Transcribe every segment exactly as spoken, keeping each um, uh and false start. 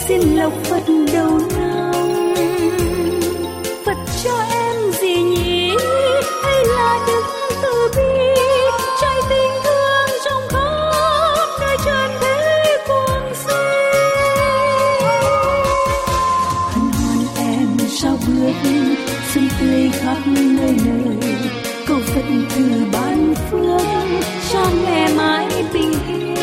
xin lộc Phật đầu năm. Phật cho em gì nhỉ, hay là đức từ bi, trái tình thương trong khắp nơi trần thế cuồng si. Hân hoan em sao bước xuân tươi khắp nơi nơi, cầu Phật từ ban phước cho mẹ mãi bình yên.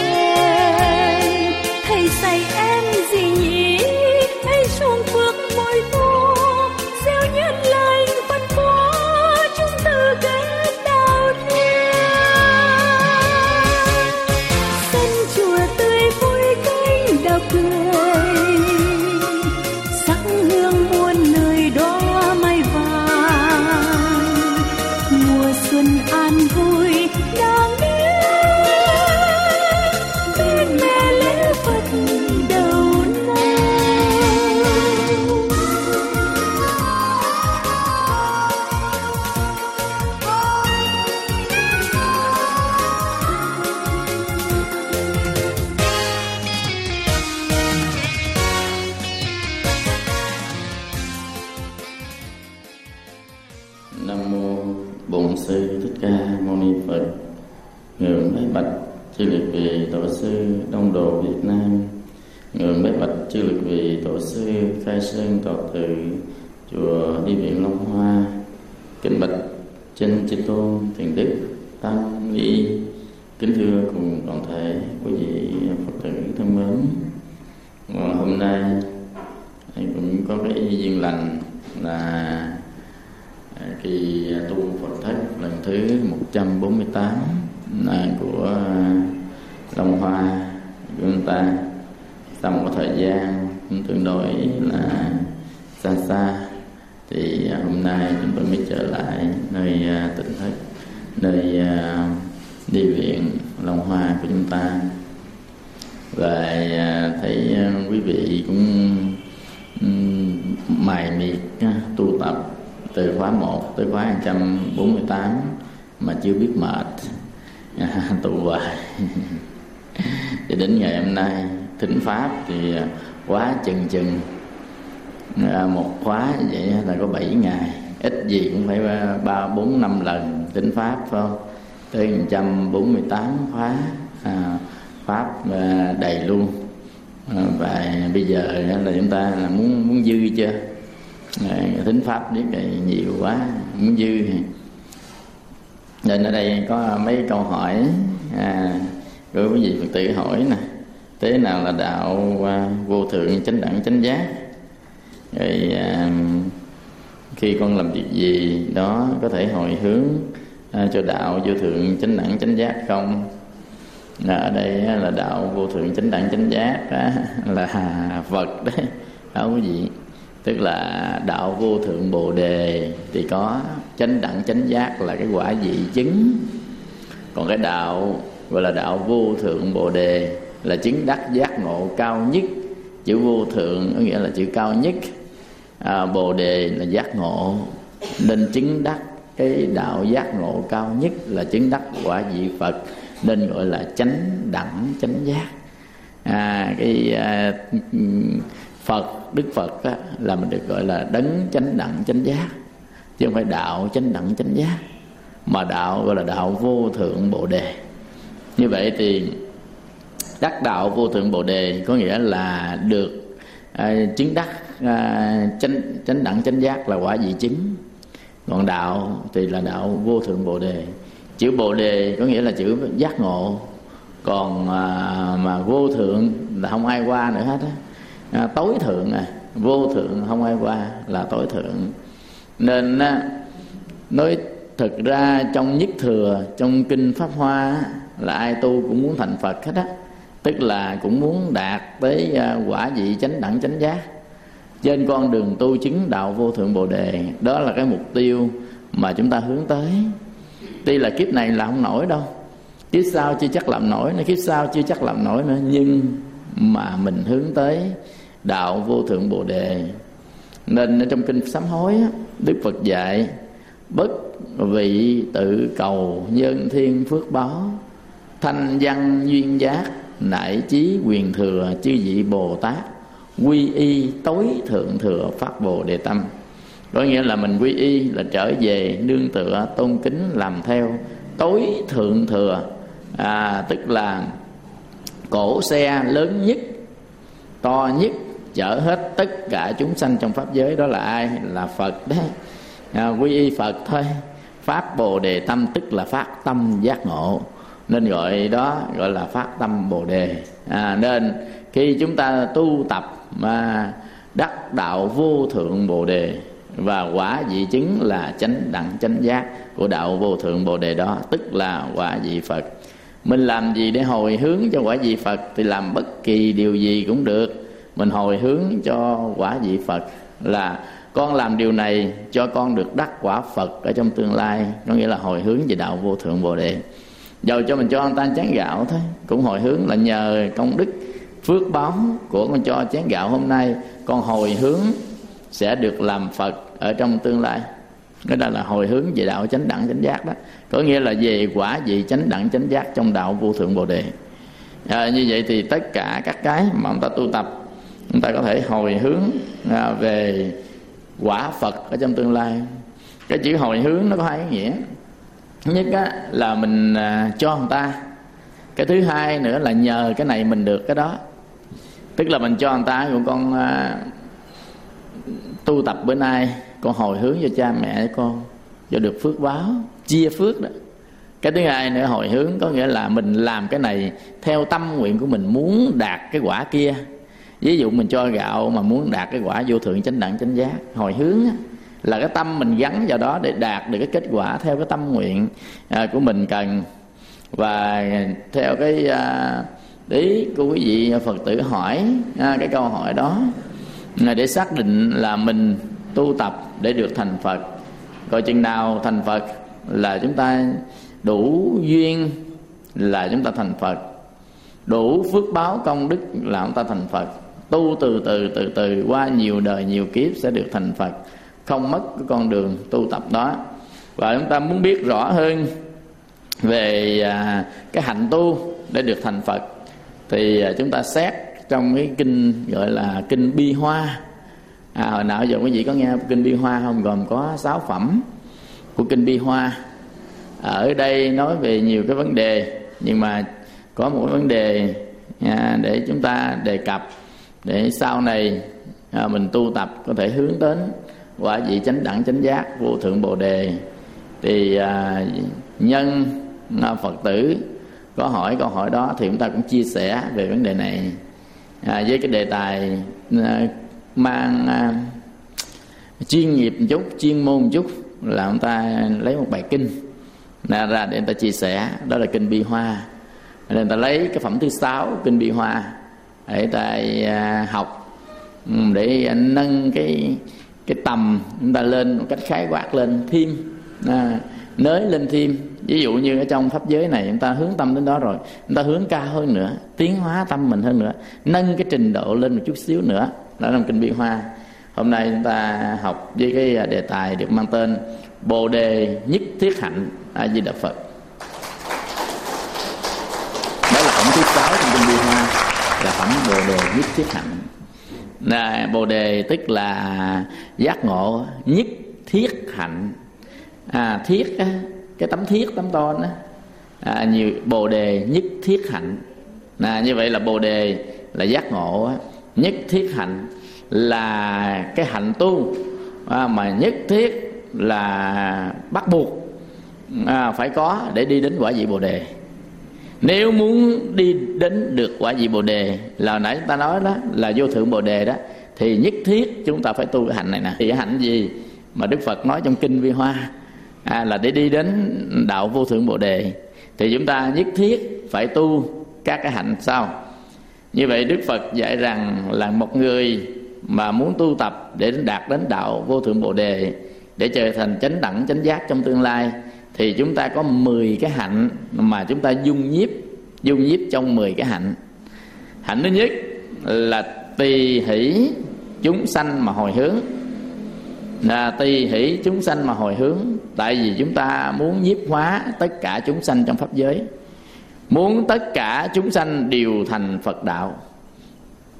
Thầy dạy em gì nhỉ, hãy chuông phước mỗi tu, gieo nhân lành phân bố chúng từ kết đạo thiên. Sân chùa tươi vui cánh đào cười, sắc hương muôn nơi đóa mai vàng. Mùa xuân an vui đang đến, bên mẹ lễ Phật đầu năm. Nam mô Bổn Sư Thích Ca Mâu Ni Phật. Ngưỡng bái bạch chư liệt vị tổ sư Đông Độ Việt Nam. Ngưỡng bái bạch chư liệt vị tổ sư Khai Sơn Tọa Tự chùa Đi Viện Long Hoa. Kính bạch chân chư tôn thiền đức tăng ni, kính thưa cùng toàn thể quý vị Phật tử thân mến. Và hôm nay cũng có cái duyên lành là kỳ tu Phật thất lần thứ một trăm bốn mươi tám của Long Hoa của chúng ta. Sau một thời gian tương đối là xa xa thì hôm nay chúng tôi mới trở lại nơi tỉnh thất, nơi Đi Viện Long Hoa của chúng ta. Và thấy quý vị cũng mài miệt tu tập từ khóa một tới khóa một trăm bốn mươi tám mà chưa biết mệt, à, tụ hoài. Thì đến ngày hôm nay thính pháp thì quá chừng chừng à, một khóa vậy là có bảy ngày, ít gì cũng phải ba bốn năm lần thính pháp, phải không? Tới một trăm bốn mươi tám khóa à, pháp à, đầy luôn. À, và bây giờ là chúng ta là muốn muốn dư chưa? Thính pháp biết này nhiều quá, muốn dư. Nên ở đây có mấy câu hỏi à, của quý vị Phật tử hỏi nè: thế nào là đạo à, vô thượng chánh đẳng chánh giác? Rồi à, khi con làm việc gì đó có thể hồi hướng à, cho đạo vô thượng chánh đẳng chánh giác không? À, ở đây là đạo vô thượng chánh đẳng chánh giác á, là Phật đấy, không quý vị. Tức là đạo vô thượng bồ đề thì có chánh đẳng chánh giác là cái quả vị chứng. Còn cái đạo gọi là đạo vô thượng bồ đề là chứng đắc giác ngộ cao nhất. Chữ vô thượng có nghĩa là chữ cao nhất, à, bồ đề là giác ngộ, nên chứng đắc cái đạo giác ngộ cao nhất là chứng đắc quả vị Phật, nên gọi là chánh đẳng chánh giác. À, cái à, Phật, Đức Phật á, là mình được gọi là đấng chánh đẳng chánh giác, chứ không phải đạo chánh đẳng chánh giác, mà đạo gọi là đạo vô thượng bồ đề. Như vậy thì đắc đạo vô thượng bồ đề có nghĩa là được à, chứng đắc à, chánh, chánh đẳng chánh giác là quả vị chứng. Còn đạo thì là đạo vô thượng bồ đề. Chữ bồ đề có nghĩa là chữ giác ngộ, còn à, mà vô thượng là không ai qua nữa hết á. À, tối thượng à, vô thượng không ai qua là tối thượng. Nên á, nói thực ra trong nhất thừa, trong kinh Pháp Hoa là ai tu cũng muốn thành Phật hết á, tức là cũng muốn đạt tới quả vị chánh đẳng chánh giác trên con đường tu chứng đạo vô thượng bồ đề. Đó là cái mục tiêu mà chúng ta hướng tới. Tuy là kiếp này làm không nổi đâu, kiếp sau chưa chắc làm nổi nữa, kiếp sau chưa chắc làm nổi nữa, nhưng mà mình hướng tới đạo vô thượng bồ đề. Nên ở trong kinh sám hối á, Đức Phật dạy: bất vị tự cầu nhân thiên phước báo, thanh văn duyên giác, nại chí quyền thừa chư vị Bồ Tát, quy y tối thượng thừa phát Bồ Đề tâm. Có nghĩa là mình quy y là trở về nương tựa tôn kính làm theo tối thượng thừa, à, tức là cổ xe lớn nhất, to nhất, chở hết tất cả chúng sanh trong pháp giới. Đó là ai? Là Phật đấy. À, quy y Phật thôi. Phát Bồ Đề tâm tức là phát tâm giác ngộ, nên gọi đó gọi là phát tâm Bồ Đề. À, nên khi chúng ta tu tập mà đắc đạo vô thượng Bồ Đề và quả vị chứng là chánh đẳng chánh giác của đạo vô thượng Bồ Đề đó, tức là quả vị Phật. Mình làm gì để hồi hướng cho quả vị Phật? Thì làm bất kỳ điều gì cũng được. Mình hồi hướng cho quả vị Phật là con làm điều này cho con được đắc quả Phật ở trong tương lai, có nghĩa là hồi hướng về đạo vô thượng Bồ Đề. Dầu cho mình cho anh ta chén gạo thôi, cũng hồi hướng là nhờ công đức phước báo của con cho chén gạo hôm nay, con hồi hướng sẽ được làm Phật ở trong tương lai. Cái đó là hồi hướng về đạo chánh đẳng chánh giác đó, có nghĩa là về quả vị chánh đẳng chánh giác trong đạo vô thượng Bồ Đề. À, như vậy thì tất cả các cái mà chúng ta tu tập, chúng ta có thể hồi hướng à, về quả Phật ở trong tương lai. Cái chữ hồi hướng nó có hai ý nghĩa. Thứ nhất á, là mình à, cho người ta. Cái thứ hai nữa là nhờ cái này mình được cái đó. Tức là mình cho người ta, của con à, tu tập bữa nay, con hồi hướng cho cha mẹ con cho được phước báo, chia phước đó. Cái thứ hai nữa hồi hướng có nghĩa là mình làm cái này theo tâm nguyện của mình, muốn đạt cái quả kia. Ví dụ mình cho gạo mà muốn đạt cái quả vô thượng chánh đẳng chánh giác, hồi hướng là cái tâm mình gắn vào đó để đạt được cái kết quả theo cái tâm nguyện của mình cần. Và theo cái ý của quý vị Phật tử hỏi cái câu hỏi đó là để xác định là mình tu tập để được thành Phật. Coi chừng nào thành Phật là chúng ta đủ duyên là chúng ta thành Phật, đủ phước báo công đức là chúng ta thành Phật. Tu từ từ từ từ qua nhiều đời nhiều kiếp sẽ được thành Phật, không mất cái con đường tu tập đó. Và chúng ta muốn biết rõ hơn về à, cái hạnh tu để được thành Phật thì à, chúng ta xét trong cái kinh gọi là kinh Bi Hoa. À, hồi nào giờ quý vị có nghe kinh Bi Hoa không? Gồm có sáu phẩm của kinh Bi Hoa. Ở đây nói về nhiều cái vấn đề, nhưng mà có một vấn đề à, để chúng ta đề cập, để sau này à, mình tu tập có thể hướng đến quả vị chánh đẳng chánh giác vô thượng Bồ Đề. Thì à, nhân à, Phật tử có hỏi câu hỏi đó thì chúng ta cũng chia sẻ về vấn đề này à, với cái đề tài à, mang à, chuyên nghiệp một chút, chuyên môn một chút, là chúng ta lấy một bài kinh ra để người ta chia sẻ. Đó là kinh Bi Hoa. Nên người ta lấy cái phẩm thứ sáu kinh Bi Hoa để người ta à, học, để nâng cái cái tầm chúng ta lên một cách khái quát lên thêm, à, nới lên thêm. Ví dụ như ở trong pháp giới này chúng ta hướng tâm đến đó rồi, chúng ta hướng cao hơn nữa, tiến hóa tâm mình hơn nữa, nâng cái trình độ lên một chút xíu nữa. Đó là kinh Bi Hoa. Hôm nay chúng ta học với cái đề tài được mang tên Bồ Đề Nhất Thiết Hạnh. A Di Đà Phật. Đó là phẩm thứ sáu trong kinh Bi Hoa, là phẩm Bồ Đề Nhất Thiết Hạnh. Là Bồ Đề tức là giác ngộ nhất thiết hạnh. À, thiết á, cái tấm thiết, tấm to đó, à, nhiều Bồ Đề nhất thiết hạnh. À, như vậy là Bồ Đề là giác ngộ á, nhất thiết hạnh là cái hạnh tu à, mà nhất thiết là bắt buộc à, phải có để đi đến quả vị Bồ Đề. Nếu muốn đi đến được quả vị Bồ Đề là nãy chúng ta nói đó là vô thượng Bồ Đề đó, thì nhất thiết chúng ta phải tu cái hạnh này nè. Thì cái hạnh gì mà Đức Phật nói trong kinh Vi Hoa à, là để đi đến đạo vô thượng Bồ Đề, thì chúng ta nhất thiết phải tu các cái hạnh sau. Như vậy Đức Phật dạy rằng là một người mà muốn tu tập để đạt đến đạo vô thượng Bồ Đề, để trở thành chánh đẳng chánh giác trong tương lai, thì chúng ta có mười cái hạnh mà chúng ta dung nhiếp dung nhiếp trong mười cái hạnh. Hạnh thứ nhất là tỳ hỷ chúng sanh mà hồi hướng. Là tỳ hỷ chúng sanh mà hồi hướng, tại vì chúng ta muốn nhiếp hóa tất cả chúng sanh trong pháp giới, muốn tất cả chúng sanh đều thành Phật đạo.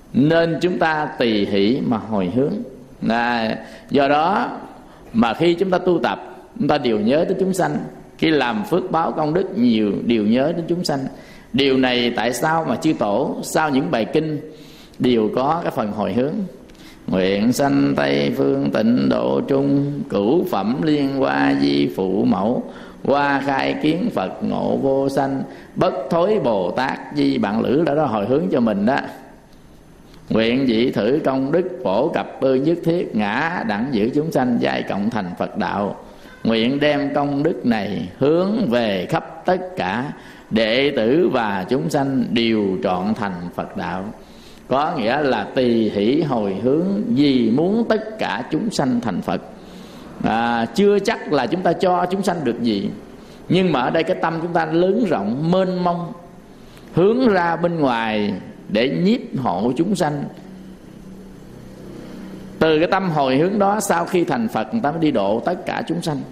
nên chúng ta tỳ hỷ mà hồi hướng. À, do đó mà khi chúng ta tu tập, chúng ta đều nhớ tới chúng sanh. Khi làm phước báo công đức nhiều, đều nhớ đến chúng sanh. Điều này tại sao mà chư tổ sau những bài kinh đều có cái phần hồi hướng. Nguyện sanh Tây phương tịnh độ trung, cửu phẩm liên hoa di phụ mẫu, hoa khai kiến Phật ngộ vô sanh, bất thối Bồ Tát di bạn lữ. Đó, đó hồi hướng cho mình đó. Nguyện dị thử công đức phổ cập ư nhất thiết, ngã đẳng giữ chúng sanh giai cộng thành Phật đạo. Nguyện đem công đức này hướng về khắp tất cả đệ tử và chúng sanh đều trọn thành Phật đạo. Có nghĩa là tỳ hỷ hồi hướng vì muốn tất cả chúng sanh thành Phật. à, Chưa chắc là chúng ta cho chúng sanh được gì, nhưng mà ở đây cái tâm chúng ta lớn rộng mênh mông, hướng ra bên ngoài để nhiếp hộ chúng sanh. Từ cái tâm hồi hướng đó, sau khi thành Phật người ta mới đi độ tất cả chúng sanh.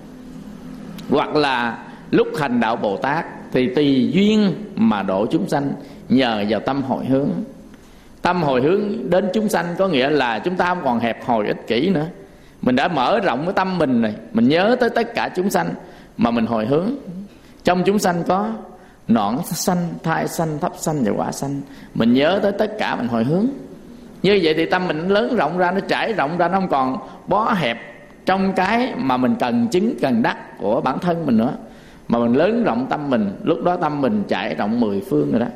Hoặc là lúc hành đạo Bồ Tát thì tùy duyên mà độ chúng sanh nhờ vào tâm hồi hướng. Tâm hồi hướng đến chúng sanh có nghĩa là chúng ta không còn hẹp hòi ích kỷ nữa. Mình đã mở rộng cái tâm mình này, mình nhớ tới tất cả chúng sanh mà mình hồi hướng. Trong chúng sanh có nõn sanh, thai sanh, thấp sanh và quả sanh. Mình nhớ tới tất cả mình hồi hướng. Như vậy thì tâm mình lớn rộng ra, nó trải rộng ra, nó không còn bó hẹp trong cái mà mình cần chứng, cần đắc của bản thân mình nữa, mà mình lớn rộng tâm mình. Lúc đó tâm mình trải rộng mười phương rồi đó,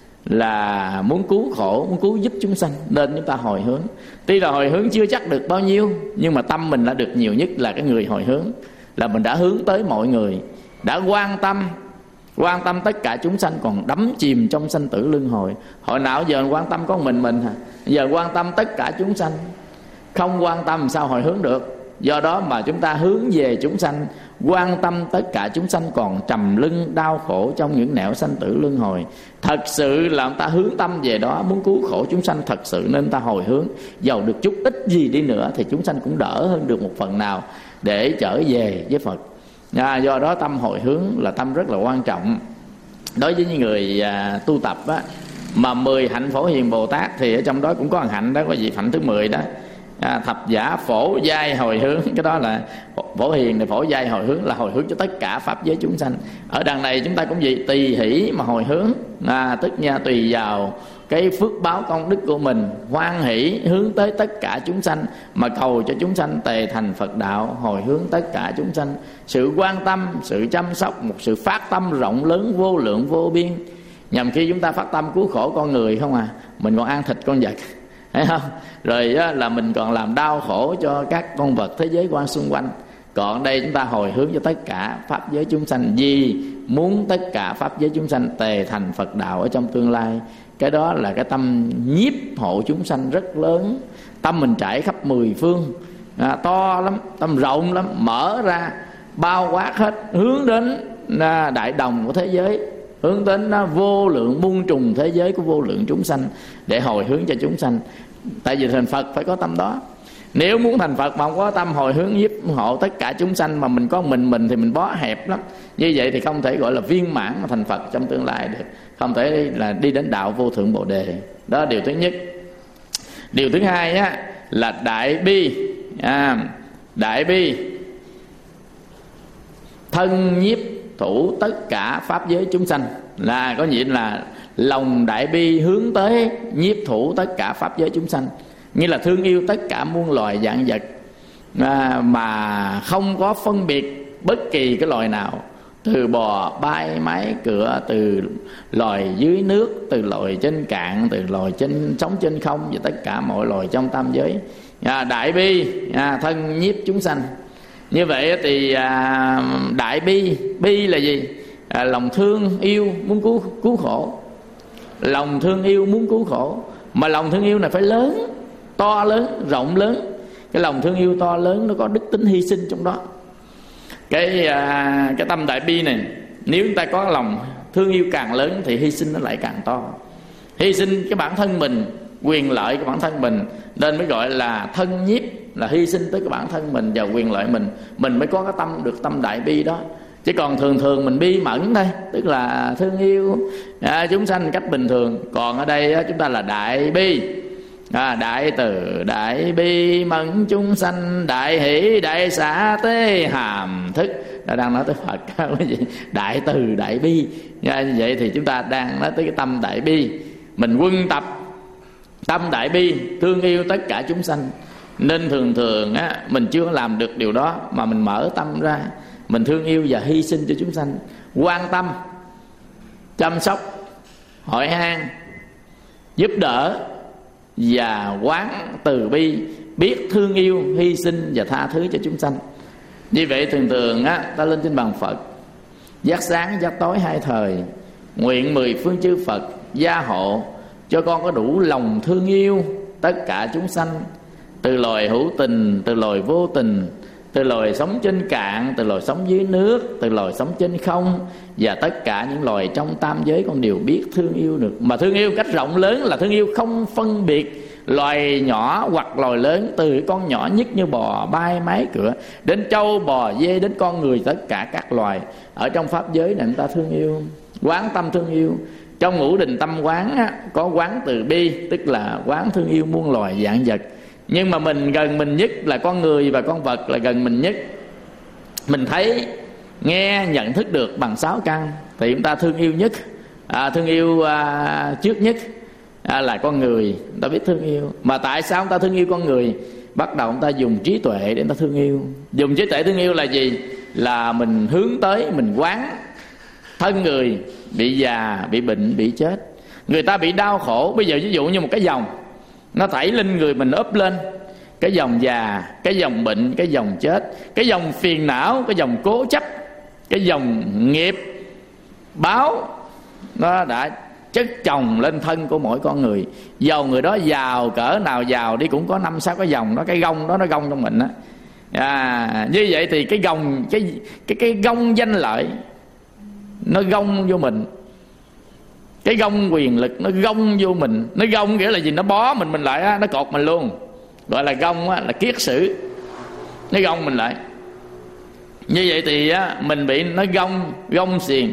là muốn cứu khổ, muốn cứu giúp chúng sanh, nên chúng ta hồi hướng. Tuy là hồi hướng chưa chắc được bao nhiêu, nhưng mà tâm mình đã được nhiều nhất là cái người hồi hướng. Là mình đã hướng tới mọi người, đã quan tâm Quan tâm tất cả chúng sanh còn đắm chìm trong sanh tử luân hồi. Hồi nào giờ quan tâm có mình mình hả? Giờ quan tâm tất cả chúng sanh. Không quan tâm sao hồi hướng được. Do đó mà chúng ta hướng về chúng sanh, quan tâm tất cả chúng sanh còn trầm lưng đau khổ trong những nẻo sanh tử luân hồi. Thật sự là người ta hướng tâm về đó, muốn cứu khổ chúng sanh thật sự, nên ta hồi hướng. Dầu được chút ít gì đi nữa thì chúng sanh cũng đỡ hơn được một phần nào để trở về với Phật. À, do đó tâm hồi hướng là tâm rất là quan trọng. Đối với những người à, tu tập á, mà mười hạnh Phổ Hiền Bồ Tát thì ở trong đó cũng có một hạnh đó, có gì hạnh thứ mười đó, à, thập giả phổ giai hồi hướng. Cái đó là Phổ Hiền này, phổ giai hồi hướng là hồi hướng cho tất cả pháp giới chúng sanh. Ở đằng này chúng ta cũng gì tùy hỷ mà hồi hướng, à, tức nha tùy vào cái phước báo công đức của mình, hoan hỷ hướng tới tất cả chúng sanh mà cầu cho chúng sanh tề thành Phật đạo, hồi hướng tất cả chúng sanh. Sự quan tâm, sự chăm sóc, một sự phát tâm rộng lớn vô lượng vô biên. Nhằm khi chúng ta phát tâm cứu khổ con người không à, mình còn ăn thịt con vật, thấy không? Rồi đó là mình còn làm đau khổ cho các con vật thế giới quan xung quanh. Còn đây chúng ta hồi hướng cho tất cả pháp giới chúng sanh, vì muốn tất cả pháp giới chúng sanh tề thành Phật đạo ở trong tương lai. Cái đó là cái tâm nhiếp hộ chúng sanh rất lớn. Tâm mình trải khắp mười phương, à, to lắm, tâm rộng lắm, mở ra bao quát hết, hướng đến à, đại đồng của thế giới, hướng đến à, vô lượng muôn trùng thế giới của vô lượng chúng sanh, để hồi hướng cho chúng sanh. Tại vì thành Phật phải có tâm đó. Nếu muốn thành Phật mà không có tâm hồi hướng giúp hộ tất cả chúng sanh, mà mình có mình mình thì mình bó hẹp lắm. Như vậy thì không thể gọi là viên mãn mà thành Phật trong tương lai được, không thể là đi đến đạo vô thượng Bồ Đề. Đó là điều thứ nhất. Điều thứ hai á, là đại bi, à, đại bi thân nhiếp thủ tất cả pháp giới chúng sanh, là có nghĩa là lòng đại bi hướng tới nhiếp thủ tất cả pháp giới chúng sanh, như là thương yêu tất cả muôn loài vạn vật, à, mà không có phân biệt bất kỳ cái loài nào, từ bò bay máy cửa, từ loài dưới nước, từ loài trên cạn, từ loài trên sống trên không, và tất cả mọi loài trong tam giới. À, đại bi à, thân nhiếp chúng sanh. Như vậy thì à, đại bi, bi là gì? À, lòng thương yêu muốn cứu cứu khổ, lòng thương yêu muốn cứu khổ, mà lòng thương yêu này phải lớn, to lớn, rộng lớn. Cái lòng thương yêu to lớn nó có đức tính hy sinh trong đó. Cái à, cái tâm đại bi này, nếu chúng ta có lòng thương yêu càng lớn thì hy sinh nó lại càng to. Hy sinh cái bản thân mình, quyền lợi của bản thân mình, nên mới gọi là thân nhiếp, là hy sinh tới cái bản thân mình và quyền lợi mình, mình mới có cái tâm được tâm đại bi đó. Chứ còn thường thường mình bi mẫn đây, tức là thương yêu à, chúng sanh cách bình thường. Còn ở đây chúng ta là đại bi, à, đại từ đại bi mẫn chúng sanh, đại hỷ đại xả tế hàm thức. Đã đang nói tới Phật cái gì? Đại từ đại bi. Như vậy thì chúng ta đang nói tới cái tâm đại bi. Mình quân tập tâm đại bi, thương yêu tất cả chúng sanh. Nên thường thường á, mình chưa làm được điều đó, mà mình mở tâm ra, mình thương yêu và hy sinh cho chúng sanh, quan tâm, chăm sóc, hỏi han, giúp đỡ và quán từ bi, biết thương yêu, hy sinh và tha thứ cho chúng sanh. Như vậy thường thường á, ta lên trên bàn Phật, giác sáng giác tối hai thời, nguyện mười phương chư Phật gia hộ cho con có đủ lòng thương yêu tất cả chúng sanh, từ loài hữu tình, từ loài vô tình, từ loài sống trên cạn, từ loài sống dưới nước, từ loài sống trên không, và tất cả những loài trong tam giới con đều biết thương yêu được. Mà thương yêu cách rộng lớn là thương yêu không phân biệt loài nhỏ hoặc loài lớn, từ con nhỏ nhất như bò bay mái cửa đến trâu bò dê, đến con người, tất cả các loài ở trong pháp giới này chúng ta thương yêu, quán tâm thương yêu. Trong ngũ đình tâm quán á, có quán từ bi, tức là quán thương yêu muôn loài vạn vật. Nhưng mà mình gần mình nhất là con người và con vật là gần mình nhất. Mình thấy, nghe, nhận thức được bằng sáu căn thì chúng ta thương yêu nhất, à, thương yêu à, trước nhất à, là con người. Chúng ta biết thương yêu. Mà tại sao chúng ta thương yêu con người? Bắt đầu chúng ta dùng trí tuệ để chúng ta thương yêu. Dùng trí tuệ thương yêu là gì? Là mình hướng tới, mình quán thân người bị già, bị bệnh, bị chết. Người ta bị đau khổ. Bây giờ ví dụ như một cái dòng nó thảy lên người mình úp lên, cái dòng già, cái dòng bệnh, cái dòng chết, cái dòng phiền não, cái dòng cố chấp, cái dòng nghiệp báo, nó đã chất chồng lên thân của mỗi con người. Dầu người đó giàu cỡ nào giàu đi cũng có năm sáu cái dòng đó, cái gông đó nó gông trong mình đó. À, như vậy thì cái gông, cái cái cái gông danh lợi nó gông vô mình, cái gông quyền lực nó gông vô mình. Nó gông nghĩa là gì? Nó bó mình mình lại á, nó cột mình luôn. Gọi là gông á, là kiết sử. Nó gông mình lại. Như vậy thì á, mình bị nó gông, gông xiềng.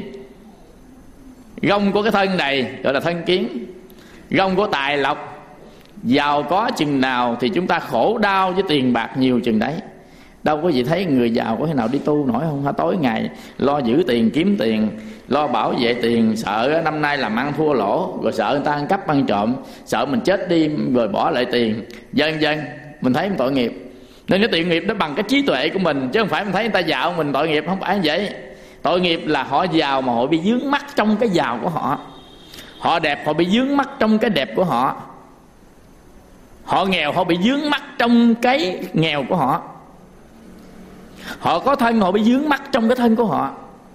Gông của cái thân này gọi là thân kiến. Gông của tài lộc, giàu có chừng nào thì chúng ta khổ đau với tiền bạc nhiều chừng đấy. Đâu có gì thấy người giàu có thể nào đi tu nổi không? Hả? Tối ngày lo giữ tiền, kiếm tiền, lo bảo vệ tiền, sợ năm nay làm ăn thua lỗ, rồi sợ người ta ăn cắp ăn trộm, sợ mình chết đi rồi bỏ lại tiền, vân vân. Mình thấy tội nghiệp. Nên cái tội nghiệp đó bằng cái trí tuệ của mình, chứ không phải mình thấy người ta giàu mình tội nghiệp. Không phải như vậy. Tội nghiệp là họ giàu mà họ bị vướng mắc trong cái giàu của họ. Họ đẹp họ bị vướng mắc trong cái đẹp của họ. Họ nghèo họ bị vướng mắc trong cái nghèo của họ. Họ có thân họ bị vướng mắc trong cái thân của họ.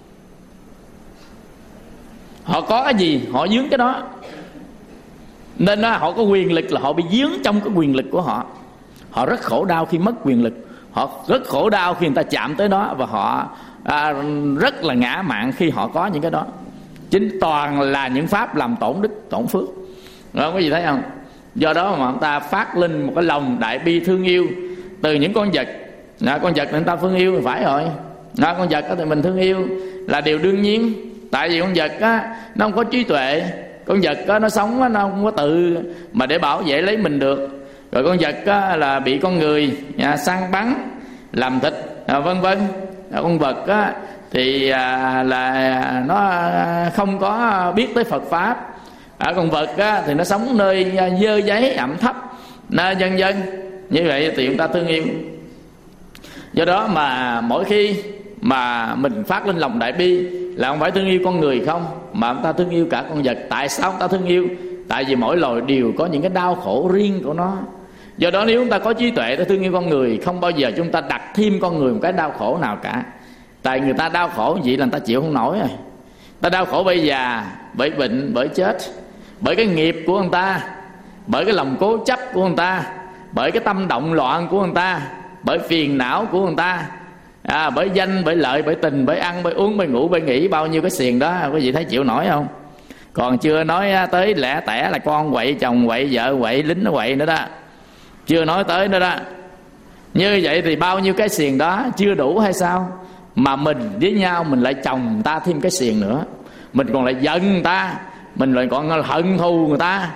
Họ có cái gì họ vướng cái đó. Nên đó, họ có quyền lực là họ bị vướng trong cái quyền lực của họ. Họ rất khổ đau khi mất quyền lực. Họ rất khổ đau khi người ta chạm tới đó. Và họ à, rất là ngã mạn khi họ có những cái đó. Chính toàn là những pháp làm tổn đức, tổn phước. Đó, có gì thấy không? Do đó mà chúng ta phát lên một cái lòng đại bi thương yêu từ những con vật. Đó, con vật nên ta thương yêu thì phải rồi. Đó, con vật đó thì mình thương yêu là điều đương nhiên. Tại vì con vật á, nó không có trí tuệ. Con vật á, nó sống á, nó không có tự mà để bảo vệ lấy mình được. Rồi con vật á, là bị con người à, săn bắn, làm thịt à, vân vân. Con vật á, thì à, là nó không có biết tới Phật Pháp. À, con vật á, thì nó sống nơi à, dơ giấy ẩm thấp, à, vân vân. Như vậy thì chúng ta thương yêu. Do đó mà mỗi khi mà mình phát lên lòng đại bi là không phải thương yêu con người không, mà chúng ta thương yêu cả con vật. Tại sao chúng ta thương yêu? Tại vì mỗi loài đều có những cái đau khổ riêng của nó. Do đó nếu chúng ta có trí tuệ để thương yêu con người, không bao giờ chúng ta đặt thêm con người một cái đau khổ nào cả. Tại người ta đau khổ vậy là người ta chịu không nổi rồi. Ta đau khổ bởi già, bởi bệnh, bởi chết, bởi cái nghiệp của người ta, bởi cái lòng cố chấp của người ta, bởi cái tâm động loạn của người ta, bởi phiền não của người ta, à, bởi danh, bởi lợi, bởi tình, bởi ăn, bởi uống, bởi ngủ, bởi nghĩ, bao nhiêu cái xiềng đó. Quý vị thấy chịu nổi không? Còn chưa nói tới lẻ tẻ là con quậy, chồng quậy, vợ quậy, lính nó quậy nữa đó. Chưa nói tới nữa đó. Như vậy thì bao nhiêu cái xiềng đó chưa đủ hay sao? Mà mình với nhau mình lại chồng ta thêm cái xiềng nữa. Mình còn lại giận người ta, mình lại còn hận thù người ta,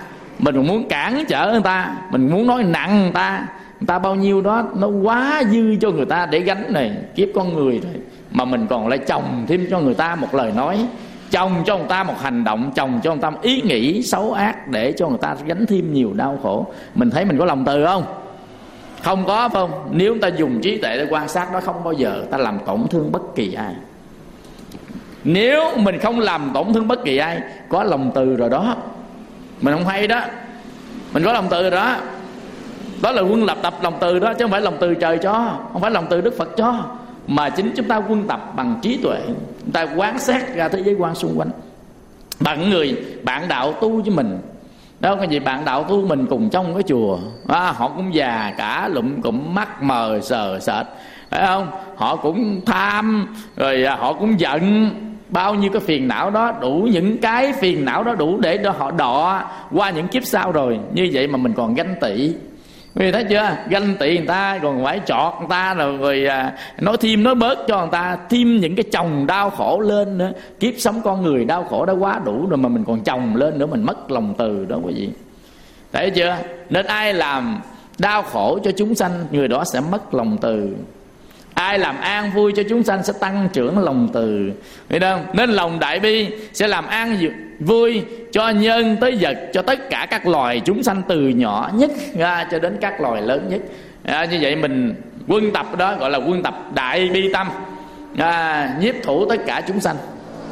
mình còn muốn cản trở người ta, mình muốn nói nặng người ta, người ta bao nhiêu đó nó quá dư cho người ta để gánh này, kiếp con người rồi mà mình còn lại chồng thêm cho người ta một lời nói, chồng cho người ta một hành động, chồng cho người ta một ý nghĩ xấu ác để cho người ta gánh thêm nhiều đau khổ. Mình thấy mình có lòng từ không? Không có, phải không? Nếu chúng ta dùng trí tuệ để quan sát đó, không bao giờ ta làm tổn thương bất kỳ ai. Nếu mình không làm tổn thương bất kỳ ai, có lòng từ rồi đó. Mình không hay đó, mình có lòng từ rồi đó. Đó là quân lập tập lòng từ đó, chứ không phải lòng từ trời cho, không phải lòng từ Đức Phật cho, mà chính chúng ta quân tập bằng trí tuệ. Chúng ta quan sát ra thế giới quan xung quanh. Bạn người bạn đạo tu với mình đó, cái gì bạn đạo tu mình cùng trong cái chùa à, họ cũng già cả lụm cụm, mắt mờ sờ sệt, phải không? Họ cũng tham, rồi họ cũng giận, bao nhiêu cái phiền não đó, đủ những cái phiền não đó đủ để cho họ đọ qua những kiếp sau rồi. Như vậy mà mình còn ganh tị, vì thấy chưa? Ganh tị người ta còn phải chọt người ta rồi, rồi à, nói thêm nói bớt cho người ta, thêm những cái chồng đau khổ lên nữa. Kiếp sống con người đau khổ đã quá đủ rồi mà mình còn chồng lên nữa, mình mất lòng từ đó quý vị. Thấy chưa? Nên ai làm đau khổ cho chúng sanh, người đó sẽ mất lòng từ. Ai làm an vui cho chúng sanh sẽ tăng trưởng lòng từ, hiểu không? Nên lòng đại bi sẽ làm an vui cho nhân tới vật, cho tất cả các loài chúng sanh, từ nhỏ nhất ra cho đến các loài lớn nhất. À, như vậy mình quân tập đó gọi là quân tập đại bi tâm, à, nhiếp thủ tất cả chúng sanh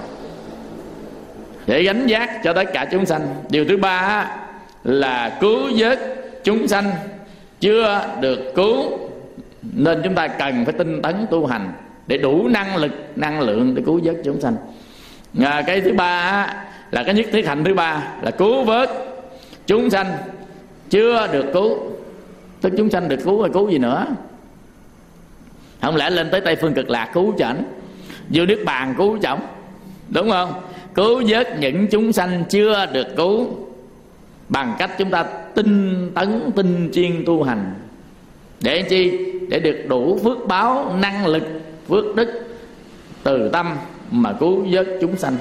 để gánh vác cho tất cả chúng sanh. Điều thứ ba là cứu vớt chúng sanh chưa được cứu, nên chúng ta cần phải tinh tấn tu hành để đủ năng lực, năng lượng để cứu vớt chúng sanh. À, cái thứ ba là cái nhất thiết hạnh thứ ba là cứu vớt chúng sanh chưa được cứu. Tức chúng sanh được cứu rồi cứu gì nữa? Không lẽ lên tới Tây Phương Cực Lạc cứu chảnh, vô Niết Bàn cứu chồng, đúng không? Cứu vớt những chúng sanh chưa được cứu bằng cách chúng ta tinh tấn, tinh chuyên tu hành. Để chi? Để được đủ phước báo, năng lực, phước đức từ tâm mà cứu vớt chúng sanh.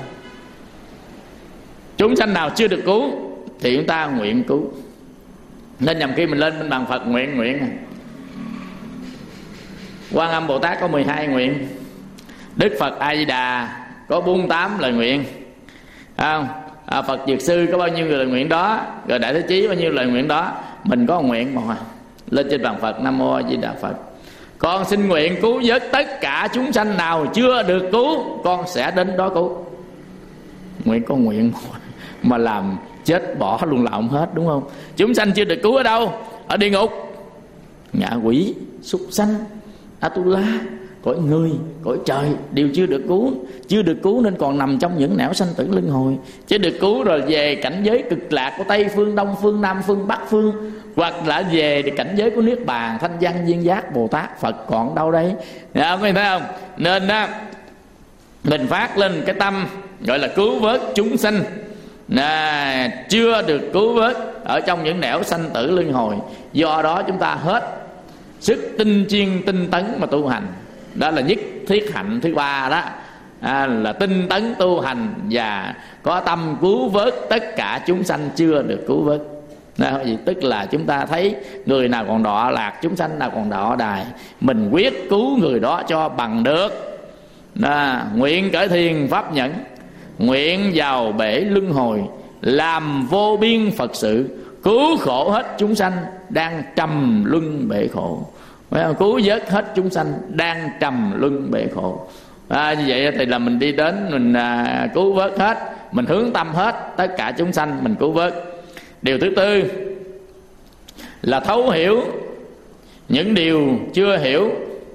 Chúng sanh nào chưa được cứu thì chúng ta nguyện cứu. Nên nhằm khi mình lên bên bàn Phật nguyện nguyện Quan Âm Bồ Tát có mười hai nguyện, Đức Phật A Di Đà có bốn mươi tám lời nguyện, không? À, Phật Dược Sư có bao nhiêu lời nguyện đó, rồi Đại Thế Chí bao nhiêu lời nguyện đó. Mình có một nguyện một à. Lên trên bàn Phật Nam Mô A Di Đà Phật, con xin nguyện cứu vớt tất cả chúng sanh nào chưa được cứu, con sẽ đến đó cứu. Nguyện con nguyện mà làm chết bỏ luôn là không hết, đúng không? Chúng sanh chưa được cứu ở đâu? Ở địa ngục, ngạ quỷ, súc sanh, Atula, cõi người, cõi trời đều chưa được cứu. Chưa được cứu nên còn nằm trong những nẻo sanh tử luân hồi. Chứ được cứu rồi về cảnh giới cực lạc của Tây Phương, Đông Phương, Nam Phương, Bắc Phương, hoặc là về cảnh giới của Niết Bàn, Thanh Văn, Viên Giác, Bồ Tát, Phật còn đâu đây? Dạ, có thấy không? Nên á, mình phát lên cái tâm gọi là cứu vớt chúng sanh à, chưa được cứu vớt ở trong những nẻo sanh tử luân hồi. Do đó chúng ta hết sức tinh chuyên tinh tấn mà tu hành. Đó là nhất thiết hạnh thứ ba đó, à, là tinh tấn tu hành và có tâm cứu vớt tất cả chúng sanh chưa được cứu vớt. Đó, tức là chúng ta thấy người nào còn đọa lạc, chúng sanh nào còn đọa đài, mình quyết cứu người đó cho bằng được. Đó, nguyện cởi thiền pháp nhẫn, nguyện vào bể luân hồi, làm vô biên Phật sự, cứu khổ hết chúng sanh đang trầm luân bể khổ. Cứu vớt hết chúng sanh đang trầm luân bể khổ. À, như vậy thì là mình đi đến mình à, cứu vớt hết, mình hướng tâm hết tất cả chúng sanh mình cứu vớt. Điều thứ tư là thấu hiểu những điều chưa hiểu,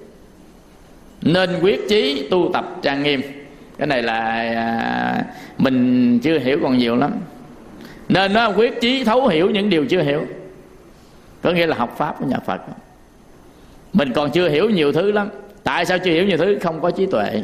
nên quyết chí tu tập trang nghiêm. Cái này là à, mình chưa hiểu còn nhiều lắm, nên nó quyết chí thấu hiểu những điều chưa hiểu. Có nghĩa là học pháp của nhà Phật, mình còn chưa hiểu nhiều thứ lắm. Tại sao chưa hiểu nhiều thứ? Không có trí tuệ.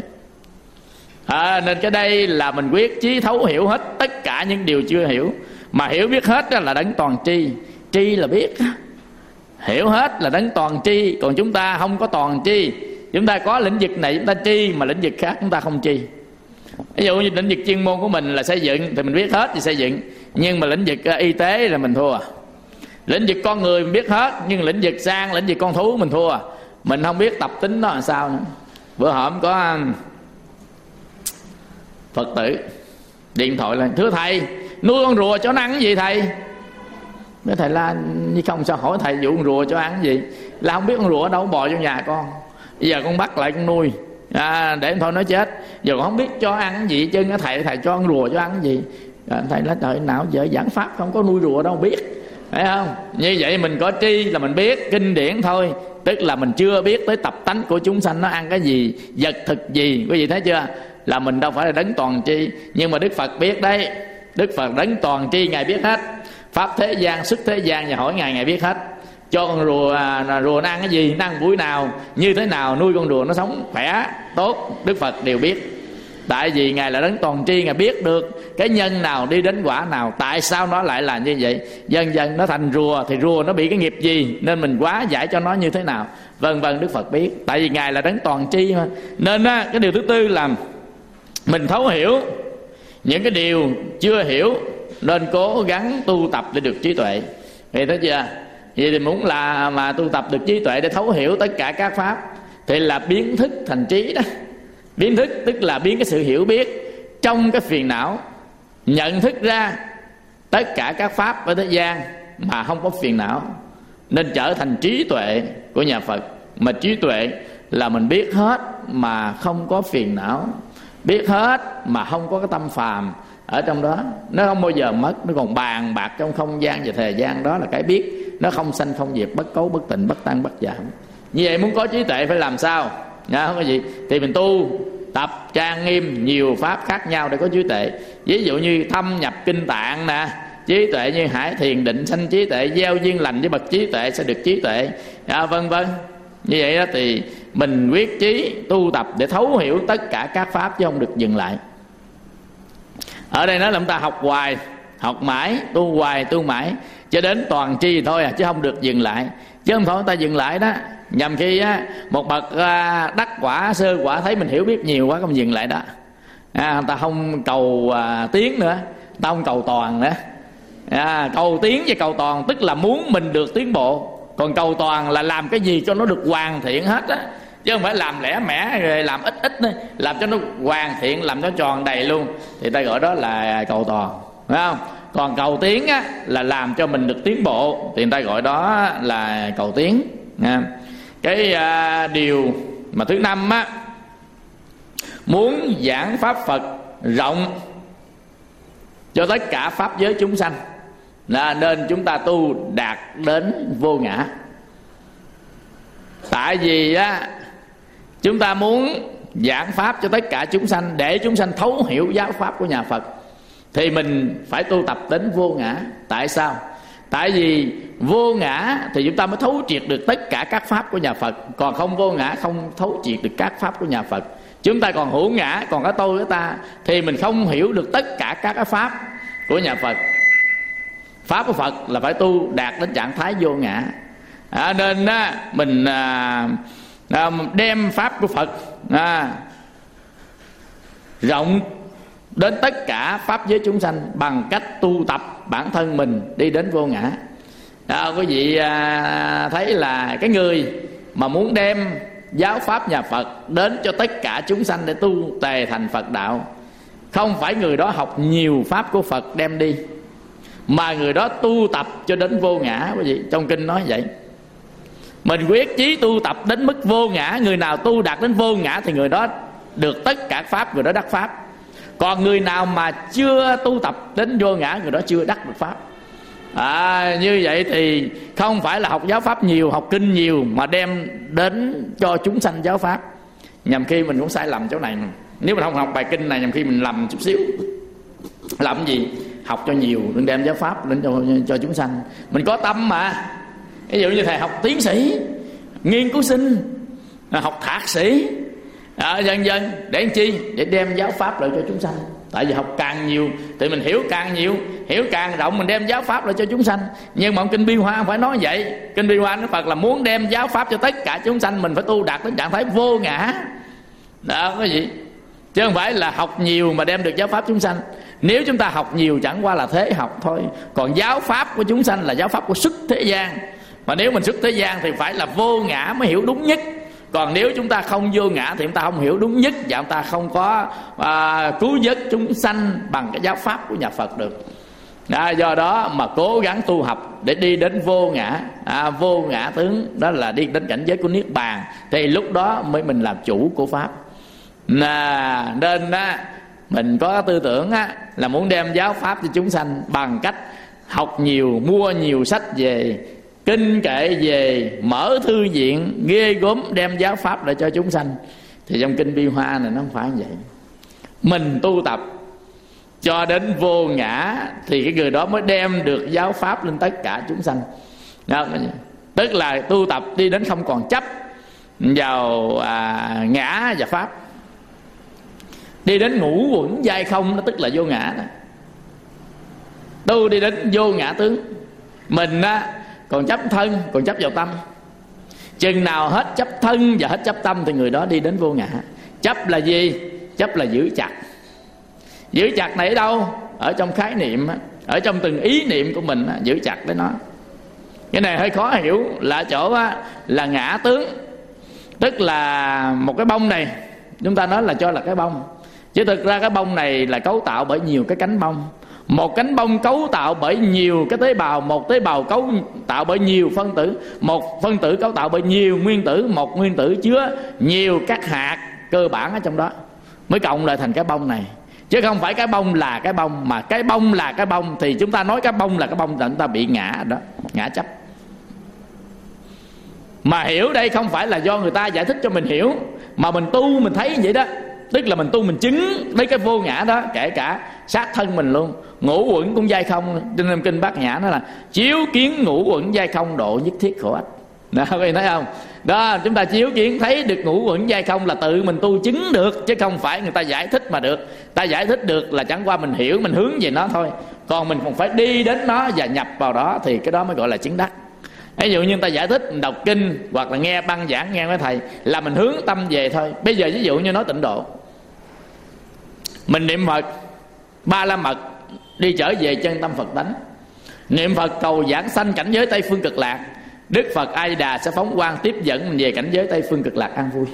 À, nên cái đây là mình quyết chí thấu hiểu hết tất cả những điều chưa hiểu. Mà hiểu biết hết là đấng toàn tri. Tri là biết, hiểu hết là đấng toàn tri. Còn chúng ta không có toàn tri. Chúng ta có lĩnh vực này chúng ta tri, mà lĩnh vực khác chúng ta không tri. Ví dụ như lĩnh vực chuyên môn của mình là xây dựng thì mình biết hết về xây dựng, Nhưng mà lĩnh vực y tế là mình thua. Lĩnh vực con người mình biết hết, nhưng lĩnh vực sang lĩnh vực con thú mình thua. Mình không biết tập tính nó làm sao nữa. Bữa hổm có Phật tử điện thoại lên: thưa thầy, nuôi con rùa cho nó ăn cái gì thầy? Nói thầy la như không sao hỏi thầy vụ con rùa cho ăn cái gì. Là không biết con rùa ở đâu bò trong nhà con, bây giờ con bắt lại con nuôi à, để thôi nó chết. Giờ con không biết cho ăn cái gì chứ. Thầy thầy cho con rùa cho ăn cái gì? À, thầy nói trời nào giờ giảng pháp không có nuôi rùa đâu biết, thấy không? Như vậy mình có tri là mình biết kinh điển thôi, tức là mình chưa biết tới tập tánh của chúng sanh nó ăn cái gì, vật thực gì. Quý vị thấy chưa? Là mình đâu phải là đấng toàn tri. Nhưng mà Đức Phật biết đấy. Đức Phật đấng toàn tri, Ngài biết hết. Pháp thế gian, xuất thế gian, và hỏi Ngài, Ngài biết hết. Cho con rùa à, rùa nó ăn cái gì, nó ăn buổi nào, như thế nào, nuôi con rùa nó sống khỏe tốt, Đức Phật đều biết. Tại vì Ngài là đấng toàn tri, Ngài biết được cái nhân nào đi đến quả nào. Tại sao nó lại là như vậy? Dần dần nó thành rùa, thì rùa nó bị cái nghiệp gì, nên mình quá giải cho nó như thế nào, vân vân. Đức Phật biết. Tại vì Ngài là đấng toàn tri mà. Nên á, cái điều thứ tư là mình thấu hiểu những cái điều chưa hiểu, nên cố gắng tu tập để được trí tuệ. Vậy thấy chưa? Vậy thì muốn là mà tu tập được trí tuệ để thấu hiểu tất cả các pháp, thì là biến thức thành trí đó. Biến thức tức là biến cái sự hiểu biết trong cái phiền não, nhận thức ra tất cả các pháp ở thế gian mà không có phiền não, nên trở thành trí tuệ của nhà Phật. Mà trí tuệ là mình biết hết mà không có phiền não, biết hết mà không có cái tâm phàm ở trong đó. Nó không bao giờ mất, nó còn bàn bạc trong không gian và thời gian. Đó là cái biết. Nó không sanh không diệt, bất cấu bất tịnh, bất tăng bất giảm. Như vậy muốn có trí tuệ phải làm sao? Nha, không có gì thì mình tu tập trang nghiêm nhiều pháp khác nhau để có trí tuệ. Ví dụ như thâm nhập kinh tạng nè, trí tuệ như hải thiền định sanh trí tuệ, gieo duyên lành với bậc trí tuệ sẽ được trí tuệ, à, vân vân. Như vậy đó thì mình quyết chí tu tập để thấu hiểu tất cả các pháp, chứ không được dừng lại. Ở đây nói là chúng ta học hoài, học mãi, tu hoài, tu mãi cho đến toàn tri thôi à, chứ không được dừng lại. Chứ không thôi người ta dừng lại đó, nhằm khi á, một bậc à, đắc quả, sơ quả thấy mình hiểu biết nhiều quá, không dừng lại đó. À, người ta không cầu à, tiến nữa, người ta không cầu toàn nữa. À, cầu tiến và cầu toàn tức là muốn mình được tiến bộ. Còn cầu toàn là làm cái gì cho nó được hoàn thiện hết á, chứ không phải làm lẻ mẻ rồi làm ít ít nữa, làm cho nó hoàn thiện, làm cho tròn đầy luôn, thì ta gọi đó là cầu toàn, phải không? Còn cầu tiến á, là làm cho mình được tiến bộ, thì người ta gọi đó là cầu tiến. Cái à, điều mà thứ năm á, muốn giảng pháp Phật rộng cho tất cả pháp giới chúng sanh, là nên chúng ta tu đạt đến vô ngã. Tại vì á, chúng ta muốn giảng pháp cho tất cả chúng sanh, để chúng sanh thấu hiểu giáo pháp của nhà Phật, thì mình phải tu tập đến vô ngã. Tại sao? Tại vì vô ngã thì chúng ta mới thấu triệt được tất cả các pháp của nhà Phật. Còn không vô ngã, không thấu triệt được các pháp của nhà Phật. Chúng ta còn hữu ngã, còn có tôi, có ta, thì mình không hiểu được tất cả các cái pháp của nhà Phật. Pháp của Phật là phải tu đạt đến trạng thái vô ngã. À, nên á, mình à, à, đem pháp của Phật à, rộng đến tất cả pháp giới chúng sanh bằng cách tu tập bản thân mình đi đến vô ngã. À, quý vị à, thấy là cái người mà muốn đem giáo pháp nhà Phật đến cho tất cả chúng sanh để tu tề thành Phật đạo, không phải người đó học nhiều pháp của Phật đem đi, mà người đó tu tập cho đến vô ngã. Quý vị, trong kinh nói vậy. Mình quyết chí tu tập đến mức vô ngã. Người nào tu đạt đến vô ngã thì người đó được tất cả pháp, người đó đắc pháp. Còn người nào mà chưa tu tập đến vô ngã, người đó chưa đắc được pháp. À, như vậy thì không phải là học giáo pháp nhiều, học kinh nhiều mà đem đến cho chúng sanh giáo pháp. Nhằm khi mình cũng sai lầm chỗ này. Nếu mình không học bài kinh này, nhằm khi mình lầm chút xíu. Làm cái gì? Học cho nhiều, đừng đem giáo pháp đến cho, cho chúng sanh. Mình có tâm mà. Ví dụ như thầy học tiến sĩ, nghiên cứu sinh, học thạc sĩ, à, dần dần để làm chi? Để đem giáo pháp lại cho chúng sanh. Tại vì học càng nhiều thì mình hiểu càng nhiều, hiểu càng rộng, mình đem giáo pháp lại cho chúng sanh. Nhưng mà ông Kinh Bi Hoa không phải nói vậy. Kinh Bi Hoa nói Phật là muốn đem giáo pháp cho tất cả chúng sanh, mình phải tu đạt đến trạng thái vô ngã. Đó, có gì? Chứ không phải là học nhiều mà đem được giáo pháp chúng sanh. Nếu chúng ta học nhiều chẳng qua là thế học thôi. Còn giáo pháp của chúng sanh là giáo pháp của xuất thế gian. Mà nếu mình xuất thế gian thì phải là vô ngã mới hiểu đúng nhất. Còn nếu chúng ta không vô ngã thì chúng ta không hiểu đúng nhất, và chúng ta không có à, cứu vớt chúng sanh bằng cái giáo pháp của nhà Phật được. À, do đó mà cố gắng tu học để đi đến vô ngã, à, vô ngã tướng, đó là đi đến cảnh giới của Niết Bàn. Thì lúc đó mới mình làm chủ của pháp. À, nên á, mình có tư tưởng á, là muốn đem giáo pháp cho chúng sanh bằng cách học nhiều, mua nhiều sách về, kinh kệ về, mở thư viện ghê gớm đem giáo pháp để cho chúng sanh. Thì trong kinh Bi Hoa này nó không phải như vậy. Mình tu tập cho đến vô ngã thì cái người đó mới đem được giáo pháp lên tất cả chúng sanh. Đó, tức là tu tập đi đến không còn chấp vào à, ngã và pháp, đi đến ngũ uẩn giai không, nó tức là vô ngã đó. Tu đi đến vô ngã tướng. Mình á, còn chấp thân, còn chấp vào tâm. Chừng nào hết chấp thân và hết chấp tâm thì người đó đi đến vô ngã. Chấp là gì? Chấp là giữ chặt. Giữ chặt này ở đâu? Ở trong khái niệm, ở trong từng ý niệm của mình, giữ chặt lấy nó. Cái này hơi khó hiểu, là chỗ là ngã tướng. Tức là một cái bông này, chúng ta nói là cho là cái bông, chứ thực ra cái bông này là cấu tạo bởi nhiều cái cánh bông. Một cánh bông cấu tạo bởi nhiều cái tế bào, một tế bào cấu tạo bởi nhiều phân tử, một phân tử cấu tạo bởi nhiều nguyên tử, một nguyên tử chứa nhiều các hạt cơ bản ở trong đó, mới cộng lại thành cái bông này. Chứ không phải cái bông là cái bông, mà cái bông là cái bông. Thì chúng ta nói cái bông là cái bông là chúng ta bị ngã đó, ngã chấp. Mà hiểu đây không phải là do người ta giải thích cho mình hiểu, mà mình tu mình thấy như vậy đó. Tức là mình tu mình chứng lấy cái vô ngã đó, kể cả sát thân mình luôn. Ngũ uẩn cũng giai không. Trên kinh Bát Nhã nó là chiếu kiến ngũ uẩn giai không, độ nhất thiết khổ ách. Đó, các bạn thấy không? Đó, chúng ta chiếu kiến thấy được ngũ uẩn giai không là tự mình tu chứng được, chứ không phải người ta giải thích mà được. Ta giải thích được là chẳng qua mình hiểu, mình hướng về nó thôi. Còn mình còn phải đi đến nó và nhập vào đó, thì cái đó mới gọi là chứng đắc. Ví dụ như người ta giải thích, đọc kinh hoặc là nghe băng giảng, nghe mấy thầy, là mình hướng tâm về thôi. Bây giờ ví dụ như nói tịnh độ, mình niệm Phật ba la mật đi trở về chân tâm Phật tánh, niệm Phật cầu giảng sanh cảnh giới Tây Phương Cực Lạc, Đức Phật A Di Đà sẽ phóng quang tiếp dẫn mình về cảnh giới Tây Phương Cực Lạc an vui.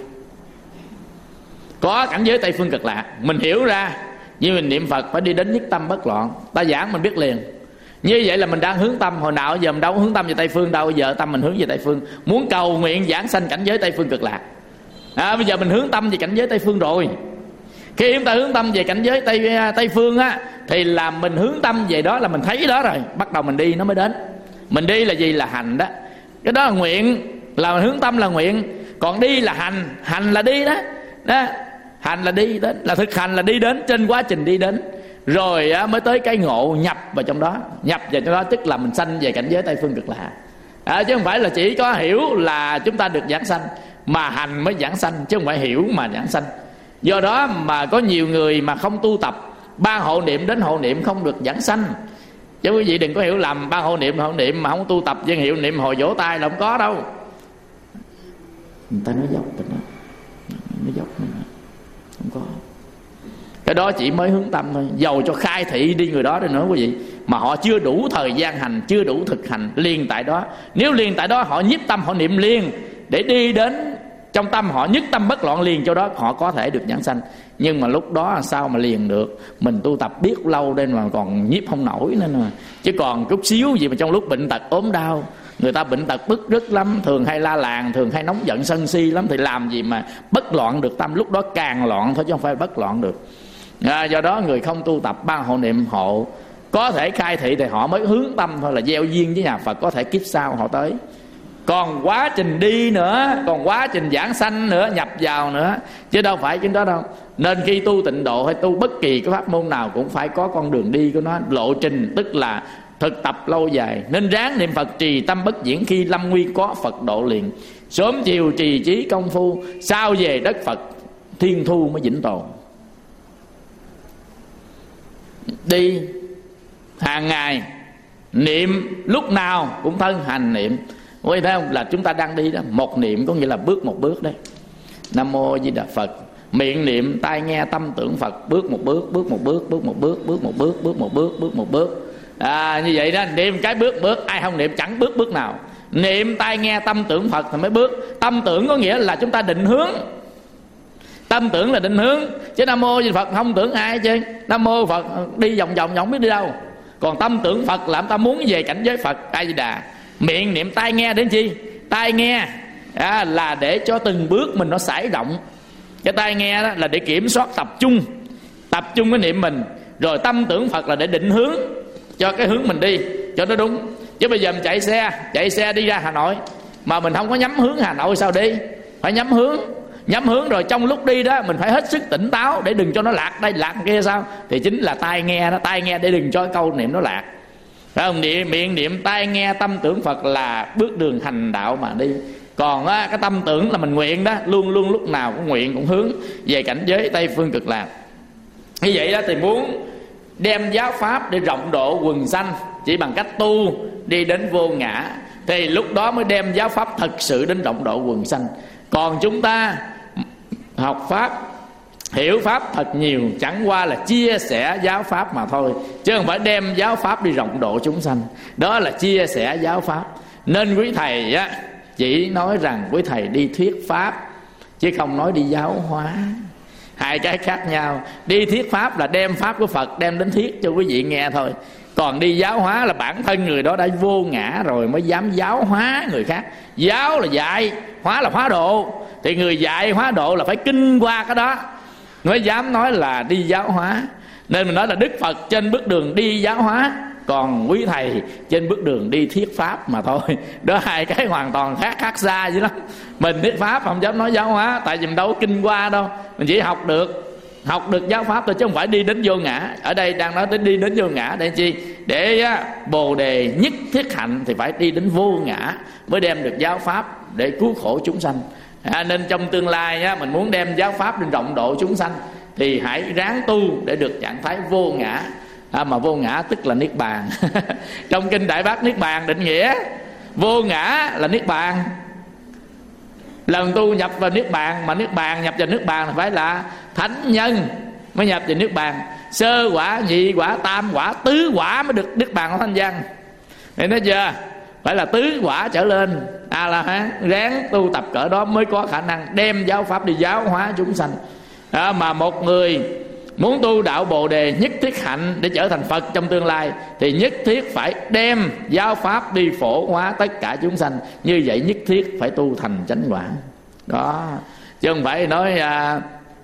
Có cảnh giới Tây Phương Cực Lạc, mình hiểu ra, như mình niệm Phật phải đi đến nhất tâm bất loạn. Ta giảng mình biết liền. Như vậy là mình đang hướng tâm. Hồi nào giờ mình đâu có hướng tâm về Tây Phương đâu. Giờ tâm mình hướng về Tây Phương, muốn cầu nguyện giảng sanh cảnh giới Tây Phương Cực Lạc. à, Bây giờ mình hướng tâm về cảnh giới Tây Phương rồi. Khi chúng ta hướng tâm về cảnh giới Tây, Tây Phương á, thì là mình hướng tâm về đó, là mình thấy đó rồi, bắt đầu mình đi nó mới đến. Mình đi là gì? Là hành đó. Cái đó là nguyện, là hướng tâm là nguyện. Còn đi là hành, hành là đi đó, đó. Hành là đi đến, là thực hành, là đi đến. Trên quá trình đi đến rồi á, mới tới cái ngộ nhập vào trong đó. Nhập vào trong đó tức là mình sanh về cảnh giới Tây Phương Cực Lạc. à, Chứ không phải là chỉ có hiểu là chúng ta được giảng sanh, mà hành mới giảng sanh, chứ không phải hiểu mà giảng sanh. Do đó mà có nhiều người mà không tu tập ban hộ niệm đến hộ niệm không được giảng sanh. Chứ quý vị đừng có hiểu lầm, ban hộ niệm hộ niệm mà không tu tập danh hiệu niệm hồi vỗ tay là không có đâu. Người ta nói dốc tình đó, nói dốc mình không có. Cái đó chỉ mới hướng tâm thôi. Dầu cho khai thị đi người đó đi nữa quý vị, mà họ chưa đủ thời gian hành, chưa đủ thực hành liền tại đó. Nếu liền tại đó họ nhiếp tâm, họ niệm liền để đi đến trong tâm họ nhất tâm bất loạn liền, cho đó họ có thể được giảng sanh. Nhưng mà lúc đó sao mà liền được? Mình tu tập biết lâu nên mà còn nhiếp không nổi nên mà. Chứ còn chút xíu gì mà trong lúc bệnh tật ốm đau, người ta bệnh tật bức rứt lắm, thường hay la làng, thường hay nóng giận sân si lắm, thì làm gì mà bất loạn được tâm? Lúc đó càng loạn thôi chứ không phải bất loạn được. à, Do đó người không tu tập ban hộ niệm hộ có thể khai thị thì họ mới hướng tâm thôi, là gieo duyên với nhà Phật, có thể kiếp sau họ tới. Còn quá trình đi nữa, còn quá trình giảng sanh nữa, nhập vào nữa, chứ đâu phải cái đó đâu. Nên khi tu tịnh độ hay tu bất kỳ cái pháp môn nào cũng phải có con đường đi của nó, lộ trình, tức là thực tập lâu dài. Nên ráng niệm Phật trì tâm bất diễn, khi lâm nguy có Phật độ liền. Sớm chiều trì trí công phu, sao về đất Phật thiên thu mới vĩnh tồn. Đi hàng ngày niệm, lúc nào cũng thân hành niệm. Quý thấy không, là chúng ta đang đi đó, một niệm có nghĩa là bước một bước đấy. Nam mô A Di Đà Phật, Miệng niệm, tai nghe, tâm tưởng Phật. Bước một bước, bước một bước, bước một bước, bước một bước, bước một bước, bước một bước. À, như vậy đó, niệm cái bước bước. Ai không niệm chẳng bước bước nào. Niệm, tai nghe, tâm tưởng Phật thì mới bước. Tâm tưởng có nghĩa là chúng ta định hướng. Tâm tưởng là định hướng. Chứ Nam Mô Di Phật không tưởng ai chứ. Nam Mô Phật đi vòng vòng không biết đi đâu. Còn tâm tưởng Phật là chúng ta muốn về cảnh giới Phật A Di Đà. Miệng niệm, tai nghe đến chi? Tai nghe à, là để cho từng bước mình nó xảy rộng. Cái tai nghe đó là để kiểm soát tập trung, tập trung cái niệm mình. Rồi tâm tưởng Phật là để định hướng cho cái hướng mình đi cho nó đúng. Chứ bây giờ mình chạy xe, chạy xe đi ra Hà Nội mà mình không có nhắm hướng Hà Nội sao đi? Phải nhắm hướng. Nhắm hướng rồi trong lúc đi đó mình phải hết sức tỉnh táo để đừng cho nó lạc đây lạc kia sao? Thì chính là tai nghe đó, tai nghe để đừng cho câu niệm nó lạc. Phải không? Niệm, miệng niệm, tai nghe, tâm tưởng Phật là bước đường hành đạo mà đi. Còn á, cái tâm tưởng là mình nguyện đó, luôn luôn lúc nào cũng nguyện, cũng hướng về cảnh giới Tây Phương Cực Lạc. Như vậy đó thì muốn đem giáo pháp để rộng độ quần sanh chỉ bằng cách tu đi đến vô ngã, thì lúc đó mới đem giáo pháp thật sự đến rộng độ quần sanh. Còn chúng ta học pháp, hiểu pháp thật nhiều, chẳng qua là chia sẻ giáo pháp mà thôi, chứ không phải đem giáo pháp đi rộng độ chúng sanh. Đó là chia sẻ giáo pháp. Nên quý thầy á, chỉ nói rằng quý thầy đi thuyết pháp chứ không nói đi giáo hóa. Hai cái khác nhau. Đi thuyết pháp là đem pháp của Phật đem đến thuyết cho quý vị nghe thôi. Còn đi giáo hóa là bản thân người đó đã vô ngã rồi mới dám giáo hóa người khác. Giáo là dạy, hóa là hóa độ. Thì người dạy hóa độ là phải kinh qua cái đó mới dám nói là đi giáo hóa. Nên mình nói là Đức Phật trên bước đường đi giáo hóa, còn quý thầy trên bước đường đi thuyết pháp mà thôi. Đó hai cái hoàn toàn khác, khác xa dữ lắm. Mình thuyết pháp không dám nói giáo hóa, tại vì mình đâu có kinh qua đâu. Mình chỉ học được Học được giáo pháp thôi, chứ không phải đi đến vô ngã. Ở đây đang nói đến đi đến vô ngã để chi? Để á, bồ đề nhất thiết hạnh thì phải đi đến vô ngã mới đem được giáo pháp để cứu khổ chúng sanh. À, nên trong tương lai á, mình muốn đem giáo pháp đến rộng độ chúng sanh thì hãy ráng tu để được trạng thái vô ngã. À, mà vô ngã tức là niết bàn. Trong kinh Đại Bát Niết Bàn định nghĩa vô ngã là niết bàn. Lần tu nhập vào niết bàn, mà niết bàn nhập vào niết bàn là phải là thánh nhân mới nhập vào niết bàn. Sơ quả, nhị quả, tam quả, tứ quả mới được niết bàn của thanh văn. Thì nói chưa? Phải là tứ quả trở lên A La Hán, ráng tu tập cỡ đó mới có khả năng đem giáo pháp đi giáo hóa chúng sanh. À, mà một người muốn tu đạo bồ đề nhất thiết hạnh để trở thành Phật trong tương lai thì nhất thiết phải đem giáo pháp đi phổ hóa tất cả chúng sanh. Như vậy nhất thiết phải tu thành chánh quả đó, chứ không phải nói à,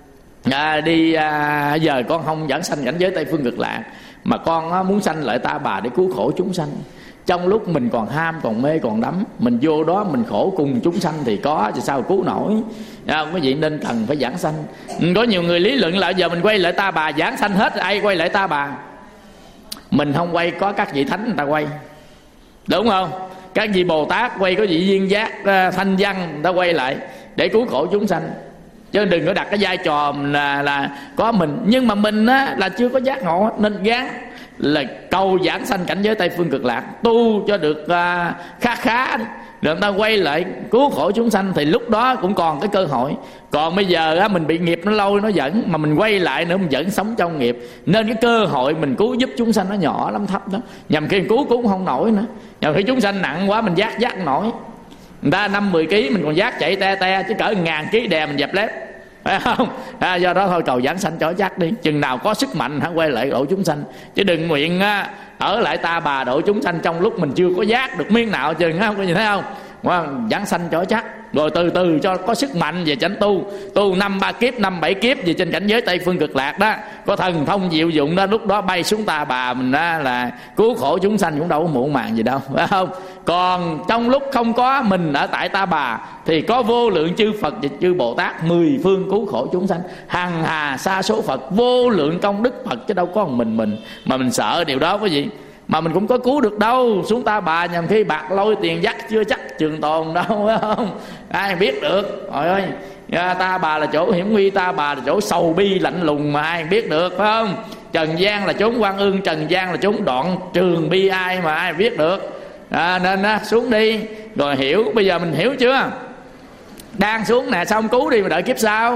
à, đi à, giờ con không giảng sanh cảnh giới Tây Phương Cực Lạc, mà con á, muốn sanh lại Ta Bà để cứu khổ chúng sanh. Trong lúc mình còn ham, còn mê, còn đắm, mình vô đó mình khổ cùng chúng sanh thì có thì sao cứu nổi. À, quý vị nên cần phải giảng sanh. Có nhiều người lý luận là giờ mình quay lại Ta Bà giảng sanh hết, ai quay lại Ta Bà? Mình không quay, có các vị thánh người ta quay, đúng không? Các vị Bồ Tát quay, có vị Duyên Giác, Thanh Văn người ta quay lại để cứu khổ chúng sanh. Chứ đừng có đặt cái vai trò là, là có mình. Nhưng mà mình á, là chưa có giác ngộ, nên gán là cầu giảng sanh cảnh giới Tây Phương Cực Lạc, tu cho được uh, khá khá rồi người ta quay lại cứu khổ chúng sanh, thì lúc đó cũng còn cái cơ hội. Còn bây giờ á, mình bị nghiệp nó lâu nó dẫn, mà mình quay lại nữa mình vẫn sống trong nghiệp, nên cái cơ hội mình cứu giúp chúng sanh nó nhỏ lắm, thấp đó. Nhằm khi cứu cũng không nổi nữa, nhằm khi chúng sanh nặng quá mình giác giác nổi. Người ta năm mười ký mình còn giác chạy te te, chứ cỡ ngàn ký đè mình dẹp lép, phải không? À, do đó thôi cầu giảng sanh cho chắc đi, chừng nào có sức mạnh hãy quay lại độ chúng sanh, chứ đừng nguyện á, ở lại Ta Bà độ chúng sanh trong lúc mình chưa có giác được miếng nào chừng, không có gì thấy không? Wow, giảng sanh cho chắc, rồi từ từ cho có sức mạnh về chánh tu, tu năm ba kiếp, năm bảy kiếp về trên cảnh giới Tây Phương Cực Lạc đó, có thần thông diệu dụng đó, lúc đó bay xuống Ta Bà mình đó là cứu khổ chúng sanh cũng đâu có muộn màng gì đâu, phải không? Còn trong lúc không có mình ở tại Ta Bà thì có vô lượng chư Phật và chư Bồ Tát mười phương cứu khổ chúng sanh, hằng hà sa số Phật, vô lượng công đức Phật, chứ đâu có một mình mình mà mình sợ điều đó quý vị. Mà mình cũng có cứu được đâu, xuống Ta Bà nhằm khi bạc lôi tiền dắt chưa chắc trường tồn đâu, phải không? Ai biết được. Trời ơi, Ta Bà là chỗ hiểm nguy, Ta Bà là chỗ sầu bi lạnh lùng mà ai biết được, phải không? Trần gian là chốn Quan Ương, Trần gian là chốn đoạn trường bi ai mà ai biết được. À, nên á, xuống đi rồi hiểu. Bây giờ mình hiểu chưa? Đang xuống nè, xong cứu đi mà đợi kiếp sau.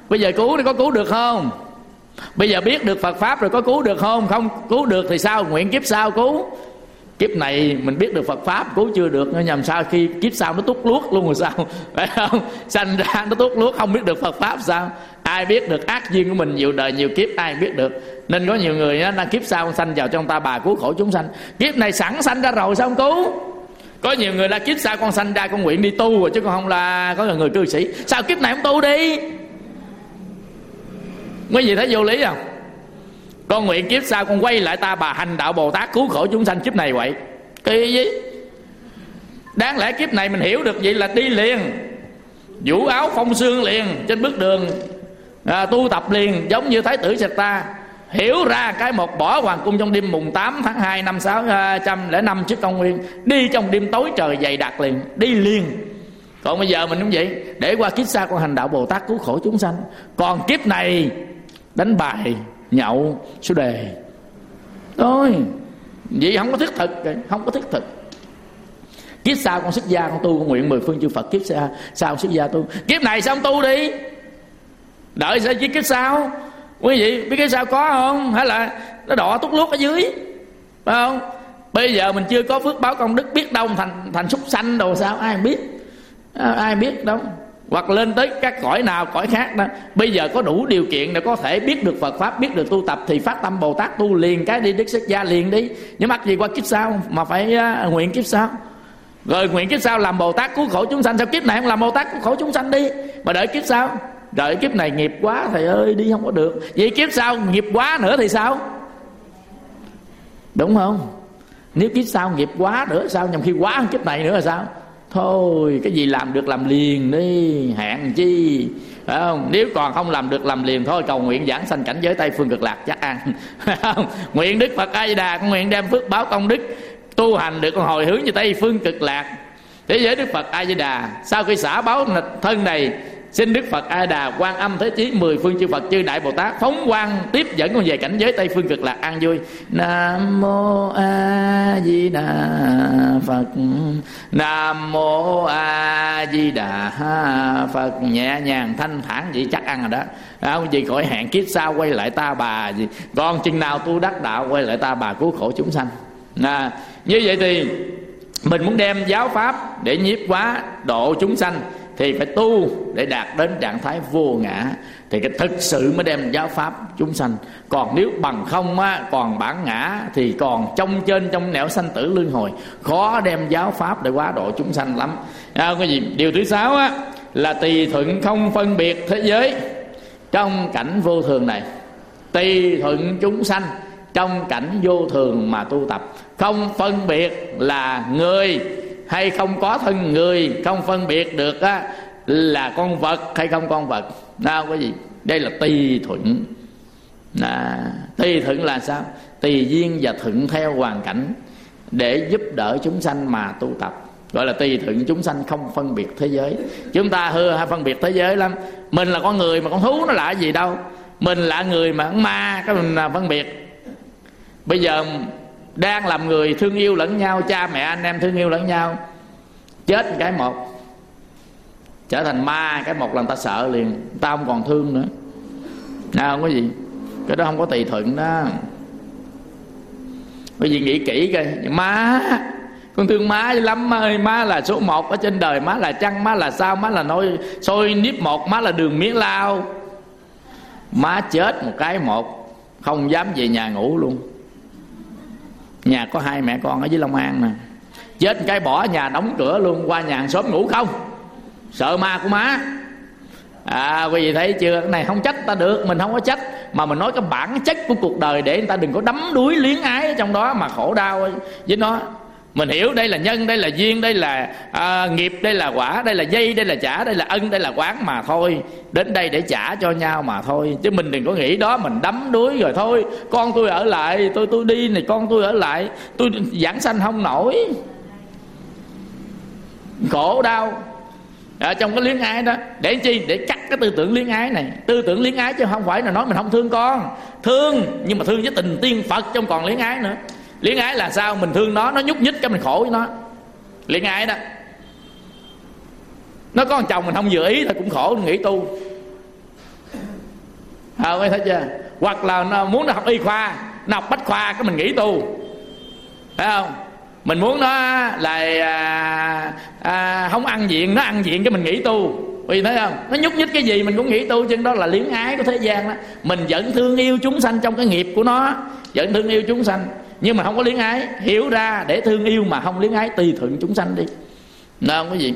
Bây giờ cứu thì có cứu được không? Bây giờ biết được Phật Pháp rồi có cứu được không? Không cứu được thì sao? Nguyện kiếp sau cứu. Kiếp này mình biết được Phật Pháp cứu chưa được, nhằm sao khi kiếp sau nó tút luốt luôn rồi sao? Phải không? Sanh ra nó tút luốt không biết được Phật Pháp sao? Ai biết được ác duyên của mình nhiều đời nhiều kiếp, ai biết được. Nên có nhiều người đó, kiếp sau sanh vào trong ta bà cứu khổ chúng sanh. Kiếp này sẵn sanh ra rồi sao không cứu? Có nhiều người là kiếp sau con sanh ra con nguyện đi tu rồi chứ con không là có người cư sĩ. Sao kiếp này không tu đi? Quý vị thấy vô lý không? Con nguyện kiếp sau con quay lại ta bà hành đạo Bồ Tát cứu khổ chúng sanh, kiếp này vậy kỳ gì? Đáng lẽ kiếp này mình hiểu được vậy là đi liền, vũ áo phong sương liền trên bước đường à, tu tập liền, giống như Thái tử Siddhartha hiểu ra cái một bỏ hoàng cung trong đêm mùng tám tháng hai năm sáu trăm lẻ năm trước công nguyên, đi trong đêm tối trời dày đặc liền, đi liền. Còn bây giờ mình cũng vậy, để qua kiếp sau con hành đạo Bồ Tát cứu khổ chúng sanh. Còn kiếp này đánh bài nhậu số đề thôi, vậy không có thiết thực, không có thiết thực. Kiếp sau con xuất gia con tu con nguyện mười phương chư Phật, kiếp sau sao xuất gia tu. Kiếp này sao không tu đi, đợi sao chứ kiếp sau? Quý vị biết kiếp sau có không? Hay là nó đọa tút luốt ở dưới, phải không? Bây giờ mình chưa có phước báo công đức, biết đâu thành thành súc sanh đồ sao? Ai biết, ai biết đâu. Hoặc lên tới các cõi nào cõi khác đó. Bây giờ có đủ điều kiện để có thể biết được Phật Pháp, biết được tu tập thì phát tâm Bồ Tát tu liền cái đi, đức xuất gia liền đi. Nhưng mắc gì qua kiếp sau mà phải uh, nguyện kiếp sau. Rồi nguyện kiếp sau làm Bồ Tát cứu khổ chúng sanh, sao kiếp này không làm Bồ Tát cứu khổ chúng sanh đi, mà đợi kiếp sau? Đợi kiếp này nghiệp quá thầy ơi đi không có được. Vậy kiếp sau nghiệp quá nữa thì sao? Đúng không? Nếu kiếp sau nghiệp quá nữa sao? Nhằm khi quá kiếp này nữa là sao? Thôi cái gì làm được làm liền đi, hẹn chi, phải không? Nếu còn không làm được làm liền thôi, cầu nguyện giảng sanh cảnh giới Tây Phương Cực Lạc chắc ăn. Phải không? Nguyện Đức Phật A Di Đà, con nguyện đem phước báo công đức tu hành được con hồi hướng về Tây Phương Cực Lạc. Thế giới Đức Phật A Di Đà, sau khi xả báo thân này, xin Đức Phật A Di Đà, Quan Âm Thế Chí, mười phương chư Phật chư Đại Bồ Tát phóng quang tiếp dẫn con về cảnh giới Tây Phương Cực Lạc an vui. Nam mô A Di Đà Phật. Nam mô A Di Đà Phật. Nhẹ nhàng thanh thản vậy chắc ăn rồi đó. Không gì khỏi hẹn kiếp sau quay lại ta bà gì. Còn chừng nào tu đắc đạo quay lại ta bà cứu khổ chúng sanh. À, như vậy thì mình muốn đem giáo pháp để nhiếp hóa độ chúng sanh thì phải tu để đạt đến trạng thái vô ngã, thì cái thực sự mới đem giáo pháp chúng sanh. Còn nếu bằng không á, còn bản ngã thì còn trong trên trong nẻo sanh tử luân hồi, khó đem giáo pháp để hóa độ chúng sanh lắm. À, cái gì? Điều thứ sáu á, là tùy thuận không phân biệt thế giới trong cảnh vô thường này. Tùy thuận chúng sanh trong cảnh vô thường mà tu tập, không phân biệt là người hay không có thân người, không phân biệt được á, là con vật hay không con vật. Nào cái gì? Đây là tùy thuận. À, tùy thuận là sao? Tùy duyên và thuận theo hoàn cảnh để giúp đỡ chúng sanh mà tu tập, gọi là tùy thuận chúng sanh không phân biệt thế giới. Chúng ta hư hay phân biệt thế giới lắm. Mình là con người mà con thú nó là cái gì đâu. Mình là người mà con ma cái mình là phân biệt. Bây giờ đang làm người thương yêu lẫn nhau, cha mẹ anh em thương yêu lẫn nhau, chết cái một trở thành ma cái một là người ta sợ liền, người ta không còn thương nữa. Nào không có gì, cái đó không có tùy thuận đó. Bởi vì nghĩ kỹ coi, má con thương má lắm, má ơi, má là số một ở trên đời, má là trăng, má là sao, má là nồi sôi nếp một, má là đường miếng lao. Má chết một cái một, không dám về nhà ngủ luôn. Nhà có hai mẹ con ở dưới Long An nè, chết cái bỏ nhà đóng cửa luôn, qua nhà hàng xóm ngủ không, sợ ma của má. À quý vị thấy chưa? Cái này không trách ta được, mình không có trách, mà mình nói cái bản chất của cuộc đời để người ta đừng có đắm đuối luyến ái ở trong đó mà khổ đau với nó. Mình hiểu đây là nhân, đây là duyên, đây là à, nghiệp, đây là quả, đây là dây, đây là trả, đây là ân, đây là quán mà thôi. Đến đây để trả cho nhau mà thôi. Chứ mình đừng có nghĩ đó mình đắm đuối rồi thôi, con tôi ở lại, tôi tôi đi này, con tôi ở lại, tôi giảng sanh không nổi, khổ đau. Ở trong cái luyến ái đó, để chi? Để cắt cái tư tưởng luyến ái này. Tư tưởng luyến ái chứ không phải là nói mình không thương con. Thương, nhưng mà thương với tình tiên Phật, trong còn luyến ái nữa. Luyến ái là sao? Mình thương nó, nó nhúc nhích cái mình khổ với nó. Luyến ái đó. Nó có một chồng mình không vừa ý thì cũng khổ, nghĩ tu. à, thấy chưa? Hoặc là nó muốn nó học y khoa, nó học bách khoa cái mình nghỉ tu, phải không? Mình muốn nó là à, à, không ăn diện, nó ăn diện cái mình nghỉ tu. Vì thấy không, nó nhúc nhích cái gì mình cũng nghĩ tu, chứ đó là liếng ái của thế gian đó. Mình vẫn thương yêu chúng sanh trong cái nghiệp của nó, vẫn thương yêu chúng sanh, nhưng mà không có liếng ái. Hiểu ra để thương yêu mà không liếng ái, tùy thuận chúng sanh đi. Nào không có gì.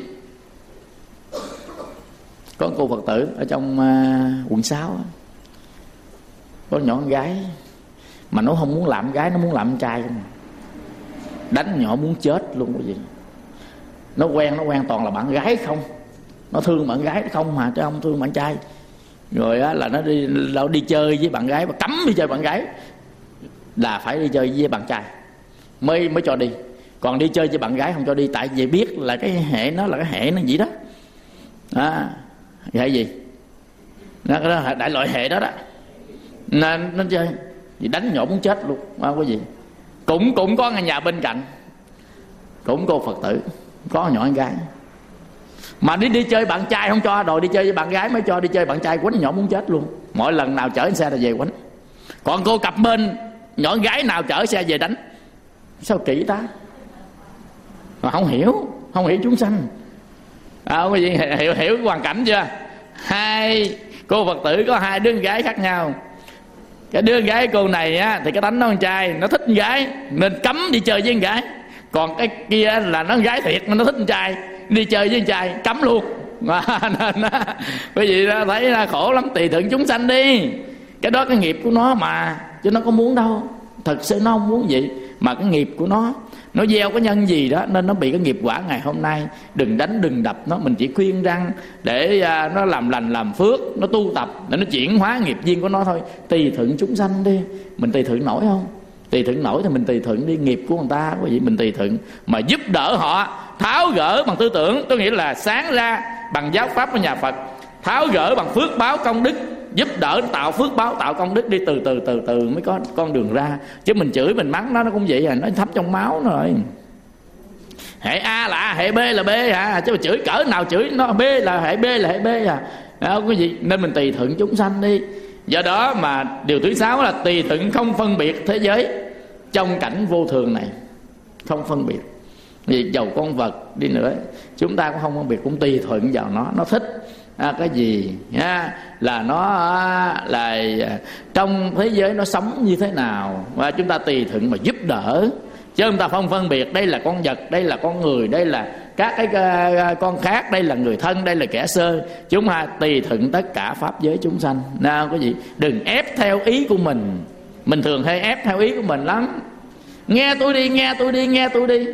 Có cô Phật tử ở trong uh, quận sáu, có nhỏ con gái mà nó không muốn làm gái, nó muốn làm trai không, đánh nhỏ muốn chết luôn. Cái gì nó quen, nó quen toàn là bạn gái không, nó thương bạn gái không mà chứ không thương bạn trai. Rồi á, là nó đi nó đi chơi với bạn gái, mà cấm đi chơi bạn gái, là phải đi chơi với bạn trai mới mới cho đi. Còn đi chơi với bạn gái không cho đi, tại vì biết là cái hệ nó là cái hệ nó gì đó. À, hệ gì? Nó là đại loại hệ đó đó. Nên nó chơi thì đánh nhỏ muốn chết luôn. Không có gì. Cũng cũng có nhà bên cạnh, cũng cô Phật tử có nhỏ con gái, mà đi đi chơi bạn trai không cho, đòi đi chơi với bạn gái mới cho. Đi chơi bạn trai quánh nhỏ muốn chết luôn. Mỗi lần nào chở xe là về quánh. Còn cô cặp bên nhỏ con gái nào chở xe về đánh. Sao kỹ ta? Mà không hiểu, không hiểu chúng sanh. À, không có gì, hiểu hiểu hoàn cảnh chưa? Hai cô Phật tử có hai đứa con gái khác nhau. Cái đứa con gái cô này á thì cái tánh nó con trai, nó thích con gái nên cấm đi chơi với con gái. Còn cái kia là nó con gái thiệt nên nó thích con trai, đi chơi với con trai cấm luôn. Nên quý vị đó thấy là khổ lắm. Tùy thuận chúng sanh đi, cái đó cái nghiệp của nó mà, chứ nó có muốn đâu. Thật sự nó không muốn vậy, mà cái nghiệp của nó, nó gieo cái nhân gì đó nên nó bị cái nghiệp quả ngày hôm nay. Đừng đánh đừng đập nó, mình chỉ khuyên răng để uh, nó làm lành làm phước, nó tu tập để nó chuyển hóa nghiệp duyên của nó thôi. Tùy thuận chúng sanh đi. Mình tùy thuận nổi không? Tùy thuận nổi thì mình tùy thuận đi. Nghiệp của người ta quý vị mình tùy thuận, mà giúp đỡ họ tháo gỡ bằng tư tưởng, có nghĩa là sáng ra bằng giáo pháp của nhà Phật, tháo gỡ bằng phước báo công đức, giúp đỡ tạo phước báo tạo công đức đi. Từ từ từ từ mới có con đường ra. Chứ mình chửi mình mắng nó nó cũng vậy à, nó thấm trong máu nó rồi. Hệ A là A, hệ B là B à, chứ mà chửi cỡ nào chửi nó B là hệ B là hệ B à. Không có gì. Nên mình tùy thuận chúng sanh đi. Do đó mà điều thứ sáu là tùy thuận không phân biệt thế giới trong cảnh vô thường này. Không phân biệt. Vì dầu con vật đi nữa chúng ta cũng không phân biệt, cũng tùy thuận vào nó. Nó thích à, cái gì à, là nó à, là trong thế giới nó sống như thế nào, và chúng ta tùy thuận mà giúp đỡ. Chứ chúng ta không phân biệt đây là con vật, đây là con người, đây là các cái uh, con khác, đây là người thân, đây là kẻ sơ. Chúng ta tùy thuận tất cả pháp giới chúng sanh. Nào có gì, đừng ép theo ý của mình. Mình thường hay ép theo ý của mình lắm. Nghe tôi đi, nghe tôi đi, nghe tôi đi.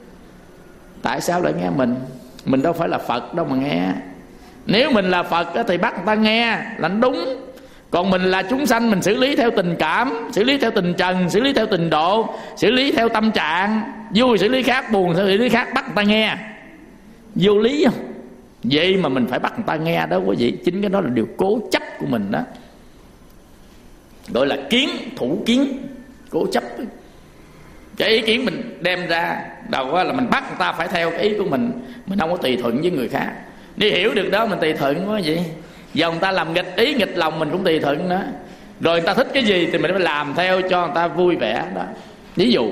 Tại sao lại nghe mình? Mình đâu phải là Phật đâu mà nghe. Nếu mình là Phật thì bắt người ta nghe là đúng. Còn mình là chúng sanh, mình xử lý theo tình cảm, xử lý theo tình trần, xử lý theo tình độ, xử lý theo tâm trạng. Vui xử lý khác, buồn xử lý khác, bắt người ta nghe. Vô lý không? Vậy mà mình phải bắt người ta nghe đó quý vị. Chính cái đó là điều cố chấp của mình đó, gọi là kiến, thủ kiến, cố chấp. Cái ý kiến mình đem ra đầu là mình bắt người ta phải theo cái ý của mình. Mình không có tùy thuận với người khác. Đi hiểu được đó mình tùy thuận quá vậy. Giờ người ta làm nghịch ý nghịch lòng mình cũng tùy thuận đó. Rồi người ta thích cái gì thì mình phải làm theo cho người ta vui vẻ đó. Ví dụ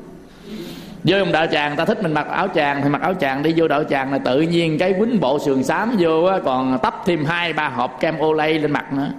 vô ông đạo tràng, người ta thích mình mặc áo tràng thì mặc áo tràng đi. Vô đạo tràng là tự nhiên cái quýnh bộ sườn xám vô á, còn tấp thêm hai ba hộp kem Olay lên mặt nữa,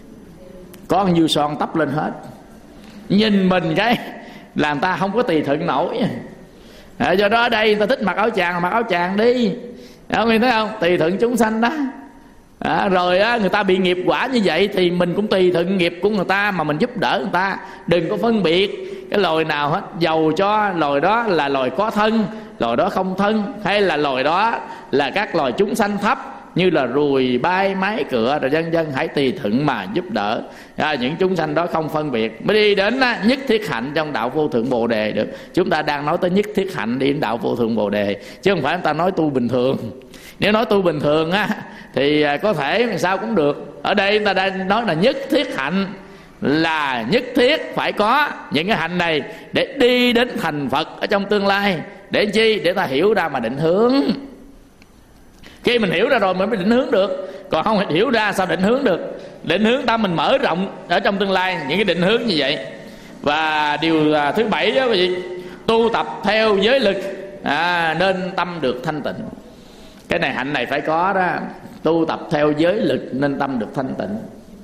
có con dư son tấp lên hết. Nhìn mình cái là người ta không có tùy thuận nổi à, do đó ở đây người ta thích mặc áo tràng mặc áo tràng đi. Không nghe thấy không? Tùy thuận chúng sanh đó. À, rồi á, người ta bị nghiệp quả như vậy thì mình cũng tùy thuận nghiệp của người ta mà mình giúp đỡ người ta. Đừng có phân biệt cái loài nào hết, dầu cho loài đó là loài có thân, loài đó không thân, hay là loài đó là các loài chúng sanh thấp như là ruồi, bay, máy, cựa rồi vân vân. Hãy tùy thuận mà giúp đỡ à, những chúng sanh đó không phân biệt, mới đi đến á, nhất thiết hạnh trong đạo vô thượng bồ đề được. Chúng ta đang nói tới nhất thiết hạnh đi đến đạo vô thượng bồ đề, chứ không phải chúng ta nói tu bình thường. Nếu nói tu bình thường á thì có thể sao cũng được. Ở đây chúng ta đang nói là nhất thiết hạnh, là nhất thiết phải có những cái hạnh này để đi đến thành Phật ở trong tương lai. Để chi? Để ta hiểu ra mà định hướng. Khi mình hiểu ra rồi mình mới định hướng được. Còn không hiểu ra sao định hướng được. Định hướng tâm mình mở rộng ở trong tương lai những cái định hướng như vậy. Và điều thứ bảy đó quý vị, tu tập theo giới lực à, nên tâm được thanh tịnh. Cái này hạnh này phải có đó. Tu tập theo giới lực nên tâm được thanh tịnh.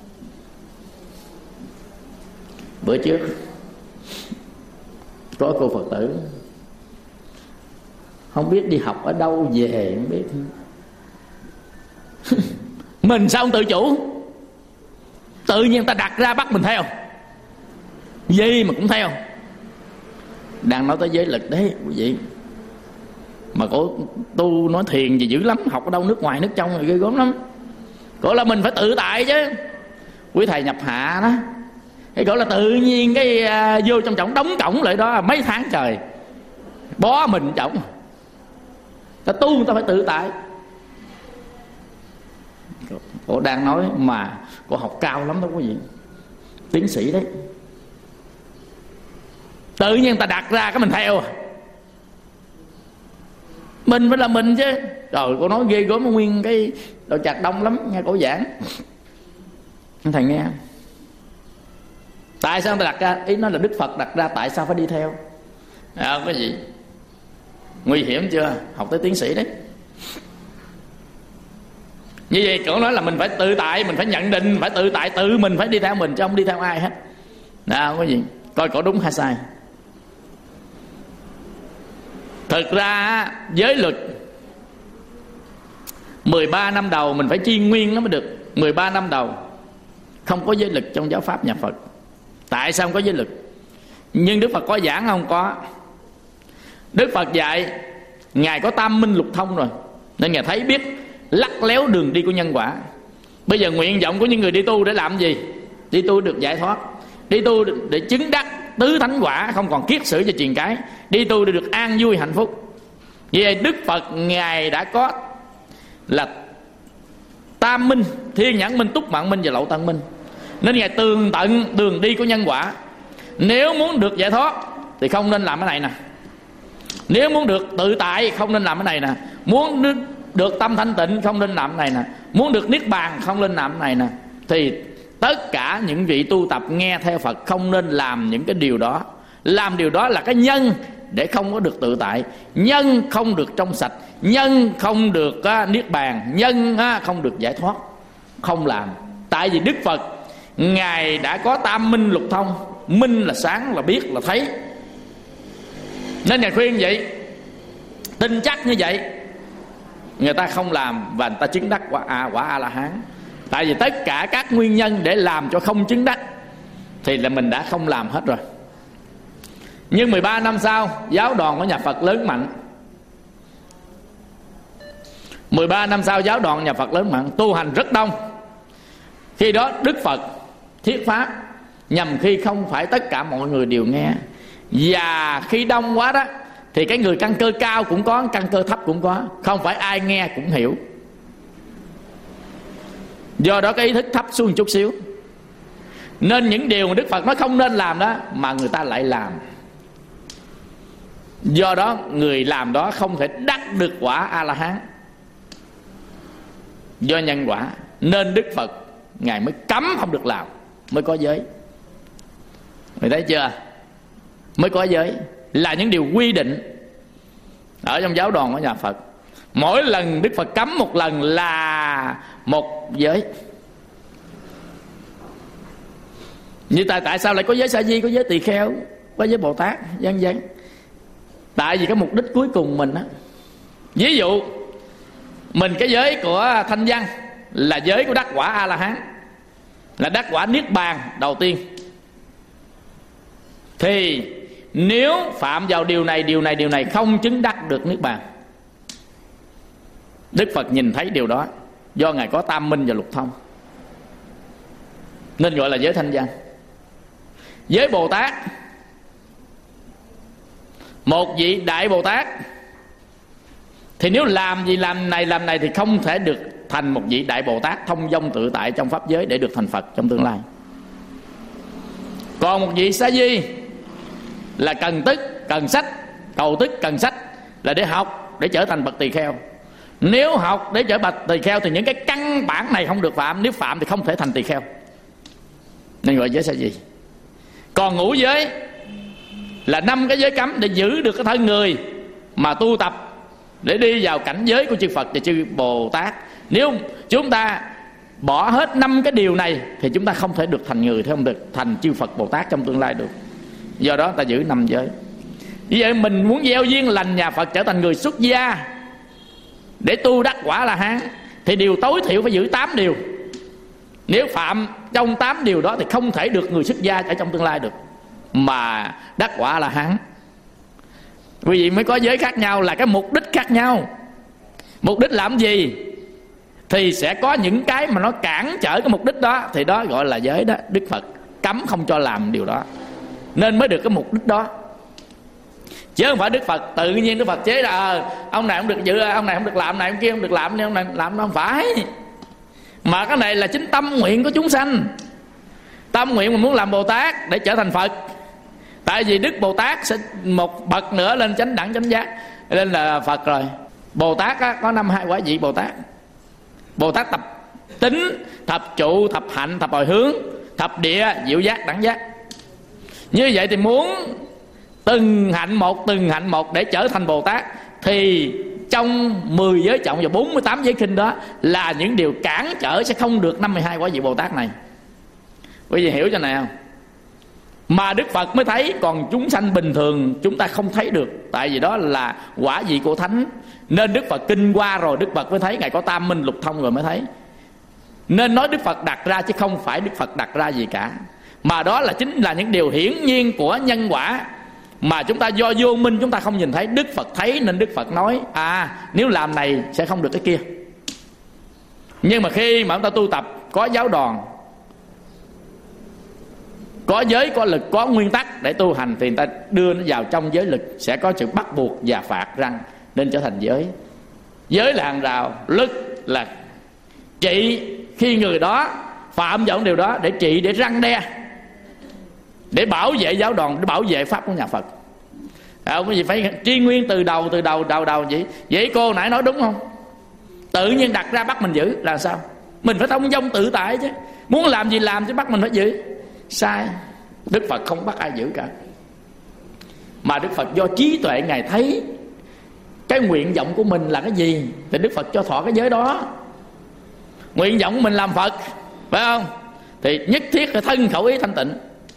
Bữa trước có cô Phật tử không biết đi học ở đâu về, không biết mình sao không tự chủ, tự nhiên ta đặt ra bắt mình theo, gì mà cũng theo. Đang nói tới giới lực đấy quý vị, mà cổ tu nói thiền gì dữ lắm, học ở đâu nước ngoài nước trong rồi ghê gớm lắm. Cổ là mình phải tự tại chứ. Quý thầy nhập hạ đó, cái cổ là tự nhiên cái uh, vô trong trọng đóng cổng lại đó mấy tháng trời, bó mình trọng. Ta tu người ta phải tự tại. Cổ đang nói mà cổ học cao lắm đó quý vị, tiến sĩ đấy. Tự nhiên ta đặt ra cái mình theo, mình phải là mình chứ. Rồi cô nói ghê gớm, nguyên cái đội chạc đông lắm nghe cổ giảng. Thầy nghe tại sao ta đặt ra, ý nói là Đức Phật đặt ra tại sao phải đi theo à, cái gì nguy hiểm chưa, học tới tiến sĩ đấy. Như vậy cổ nói là mình phải tự tại, mình phải nhận định, phải tự tại, tự mình phải đi theo mình chứ không đi theo ai hết. Nào cái gì, coi cổ đúng hay sai. Thực ra giới luật mười ba năm đầu mình phải chiên nguyên nó mới được. Mười ba năm đầu không có giới luật trong giáo pháp nhà Phật. Tại sao không có giới luật? Nhưng Đức Phật có giảng không? Có. Đức Phật dạy, Ngài có tam minh lục thông rồi, nên Ngài thấy biết lắc léo đường đi của nhân quả. Bây giờ nguyện vọng của những người đi tu để làm gì? Đi tu được giải thoát, đi tu để chứng đắc tứ thánh quả, không còn kiết sử cho truyền cái, đi tu để được an vui hạnh phúc. Vì Đức Phật Ngài đã có là tam minh, thiên nhãn minh, túc mạng minh và lậu tận minh, nên Ngài tường tận đường đi của nhân quả. Nếu muốn được giải thoát thì không nên làm cái này nè, nếu muốn được tự tại không nên làm cái này nè, muốn được tâm thanh tịnh không nên làm cái này nè, muốn được niết bàn không nên làm cái này nè. Thì tất cả những vị tu tập nghe theo Phật không nên làm những cái điều đó. Làm điều đó là cái nhân để không có được tự tại, nhân không được trong sạch, nhân không được uh, niết bàn, nhân uh, không được giải thoát. Không làm. Tại vì Đức Phật Ngài đã có tam minh lục thông. Minh là sáng, là biết, là thấy, nên Ngài khuyên vậy, tin chắc như vậy người ta không làm và người ta chứng đắc quả a quả a la hán. Tại vì tất cả các nguyên nhân để làm cho không chứng đắc thì là mình đã không làm hết rồi. Nhưng mười ba năm sau, giáo đoàn của nhà Phật lớn mạnh. Mười ba năm sau, giáo đoàn nhà Phật lớn mạnh, tu hành rất đông. Khi đó Đức Phật thiết pháp nhằm khi không phải tất cả mọi người đều nghe. Và khi đông quá đó thì cái người căn cơ cao cũng có, căn cơ thấp cũng có, không phải ai nghe cũng hiểu. Do đó cái ý thức thấp xuống một chút xíu, nên những điều mà Đức Phật nói không nên làm đó mà người ta lại làm. Do đó người làm đó không thể đắc được quả A-la-hán, do nhân quả. Nên Đức Phật Ngài mới cấm không được làm, mới có giới. Người thấy chưa? Mới có giới là những điều quy định ở trong giáo đoàn của nhà Phật. Mỗi lần Đức Phật cấm một lần là một giới. Như tại tại sao lại có giới Sa Di, có giới Tỳ Kheo, có giới Bồ Tát, vân vân. Tại vì cái mục đích cuối cùng mình á. Ví dụ mình cái giới của Thanh Văn là giới của đắc quả A-la-hán, là đắc quả Niết Bàn đầu tiên. Thì nếu phạm vào điều này, điều này, điều này không chứng đắc được Niết Bàn. Đức Phật nhìn thấy điều đó, do Ngài có tam minh và lục thông, nên gọi là giới Thanh Văn. Giới Bồ Tát, một vị Đại Bồ Tát, thì nếu làm gì làm này làm này thì không thể được thành một vị Đại Bồ Tát thông dong tự tại trong pháp giới để được thành Phật trong tương lai. Còn một vị Sa Di là cần tức, cần sách, cầu tức, cần sách, là để học, để trở thành bậc tỳ kheo. Nếu học để trở bạch tỳ kheo thì những cái căn bản này không được phạm. Nếu phạm thì không thể thành tỳ kheo, nên gọi giới sa di. Còn ngũ giới là năm cái giới cấm để giữ được cái thân người mà tu tập để đi vào cảnh giới của chư Phật và chư Bồ Tát. Nếu chúng ta bỏ hết năm cái điều này thì chúng ta không thể được thành người, không được thành chư Phật Bồ Tát trong tương lai được. Do đó ta giữ năm giới. Vì vậy mình muốn gieo duyên lành nhà Phật, trở thành người xuất gia để tu đắc quả La Hán, thì điều tối thiểu phải giữ tám điều. Nếu phạm trong tám điều đó thì không thể được người xuất gia ở trong tương lai được, mà đắc quả La Hán. Quý vị mới có giới khác nhau là cái mục đích khác nhau. Mục đích làm gì thì sẽ có những cái mà nó cản trở cái mục đích đó, thì đó gọi là giới đó. Đức Phật cấm không cho làm điều đó, nên mới được cái mục đích đó. Chứ không phải Đức Phật tự nhiên Đức Phật chế ra à, ông này không được giữ, ông này không được làm, ông này ông kia không được làm, ông này làm. Nó không phải. Mà cái này là chính tâm nguyện của chúng sanh. Tâm nguyện mình muốn làm Bồ Tát để trở thành Phật. Tại vì Đức Bồ Tát sẽ một bậc nữa lên chánh đẳng chánh giác, nên là Phật rồi. Bồ Tát á, có năm hai quả vị Bồ Tát. Bồ Tát thập tính, thập trụ, thập hạnh, thập hồi hướng, thập địa, diệu giác, đẳng giác. Như vậy thì muốn từng hạnh một, từng hạnh một để trở thành Bồ Tát, thì trong mười giới trọng và bốn mươi tám giới kinh đó là những điều cản trở sẽ không được năm mươi hai quả vị Bồ Tát này. Quý vị hiểu cho này không? Mà Đức Phật mới thấy, còn chúng sanh bình thường chúng ta không thấy được. Tại vì đó là quả vị của Thánh. Nên Đức Phật kinh qua rồi Đức Phật mới thấy. Ngài có tam minh lục thông rồi mới thấy. Nên nói Đức Phật đặt ra chứ không phải Đức Phật đặt ra gì cả. Mà đó là chính là những điều hiển nhiên của nhân quả, mà chúng ta do vô minh chúng ta không nhìn thấy. Đức Phật thấy nên Đức Phật nói à, nếu làm này sẽ không được cái kia. Nhưng mà khi mà chúng ta tu tập có giáo đoàn, có giới, có lực, có nguyên tắc để tu hành, thì người ta đưa nó vào trong giới lực, sẽ có sự bắt buộc và phạt răng, nên trở thành giới. Giới là hàng rào, lực là trị khi người đó phạm vào điều đó, để trị, để răng đe, để bảo vệ giáo đoàn, để bảo vệ pháp của nhà Phật. Không có gì phải tri nguyên từ đầu, từ đầu, đầu đầu vậy. Vậy cô nãy nói đúng không? Tự nhiên đặt ra bắt mình giữ là sao? Mình phải thông dong tự tại chứ. Muốn làm gì làm chứ bắt mình phải giữ. Sai. Đức Phật không bắt ai giữ cả. Mà Đức Phật do trí tuệ Ngài thấy cái nguyện vọng của mình là cái gì, thì Đức Phật cho thọ cái giới đó. Nguyện vọng của mình làm Phật, phải không? Thì nhất thiết phải thân khẩu ý thanh tịnh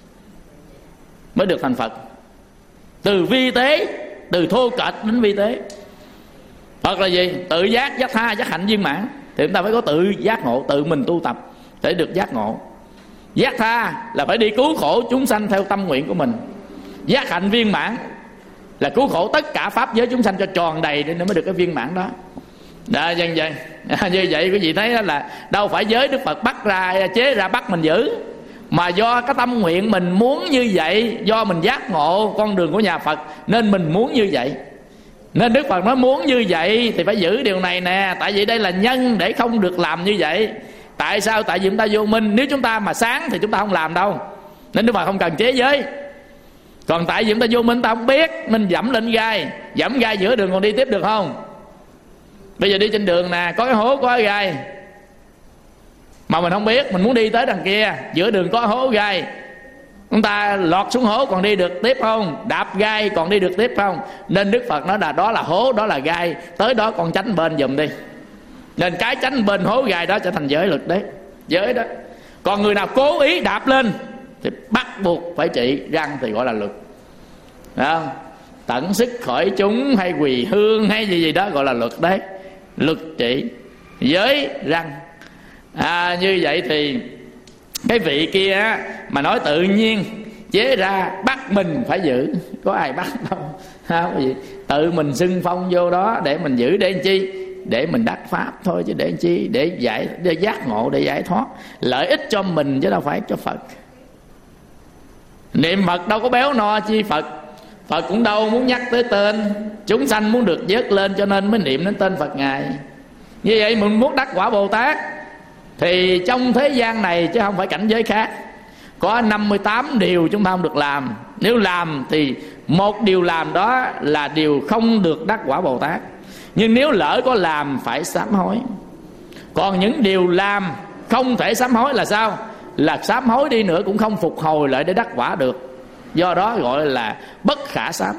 mới được thành Phật. Từ vi tế, từ thô kệch đến vi tế. Phật là gì? Tự giác, giác tha, giác hạnh viên mãn. Thì chúng ta phải có tự giác ngộ, tự mình tu tập để được giác ngộ. Giác tha là phải đi cứu khổ chúng sanh theo tâm nguyện của mình. Giác hạnh viên mãn là cứu khổ tất cả pháp giới chúng sanh cho tròn đầy, để mới được cái viên mãn đó. Đó, như vậy, như vậy quý vị thấy đó là đâu phải giới Đức Phật bắt ra, chế ra bắt mình giữ, mà do cái tâm nguyện mình muốn như vậy, do mình giác ngộ con đường của nhà Phật nên mình muốn như vậy. Nên Đức Phật nói muốn như vậy thì phải giữ điều này nè. Tại vì đây là nhân để không được làm như vậy. Tại sao? Tại vì chúng ta vô minh. Nếu chúng ta mà sáng thì chúng ta không làm đâu, nên Đức Phật không cần chế giới. Còn tại vì chúng ta vô minh, ta không biết nên dẫm lên gai. Dẫm gai giữa đường còn đi tiếp được không? Bây giờ đi trên đường nè, có cái hố, có cái gai, mà mình không biết, mình muốn đi tới đằng kia, giữa đường có hố gai, chúng ta lọt xuống hố còn đi được tiếp không? Đạp gai còn đi được tiếp không? Nên Đức Phật nói là đó là hố, đó là gai, tới đó con tránh bên giùm đi. Nên cái tránh bên hố gai đó trở thành giới lực đấy, giới đó. Còn người nào cố ý đạp lên thì bắt buộc phải trị, răng thì gọi là lực. Đấy không? Tận sức khỏi chúng hay quỳ hương hay gì gì đó gọi là lực đấy. Lực trị, giới, răng. À, như vậy thì cái vị kia á, mà nói tự nhiên chế ra bắt mình phải giữ, có ai bắt đâu. Không có gì. Tự mình xưng phong vô đó để mình giữ, để làm chi? Để mình đắc pháp thôi, chứ để làm chi? Để giải, để giác ngộ, để giải thoát, lợi ích cho mình chứ đâu phải cho Phật. Niệm Phật đâu có béo no chi Phật. Phật cũng đâu muốn nhắc tới tên. Chúng sanh muốn được vớt lên cho nên mới niệm đến tên Phật Ngài. Như vậy mình muốn đắc quả Bồ Tát thì trong thế gian này chứ không phải cảnh giới khác, có năm mươi tám điều chúng ta không được làm. Nếu làm thì một điều làm đó là điều không được đắc quả Bồ Tát. Nhưng nếu lỡ có làm phải sám hối. Còn những điều làm không thể sám hối là sao? Là sám hối đi nữa cũng không phục hồi lại để đắc quả được. Do đó gọi là bất khả sám,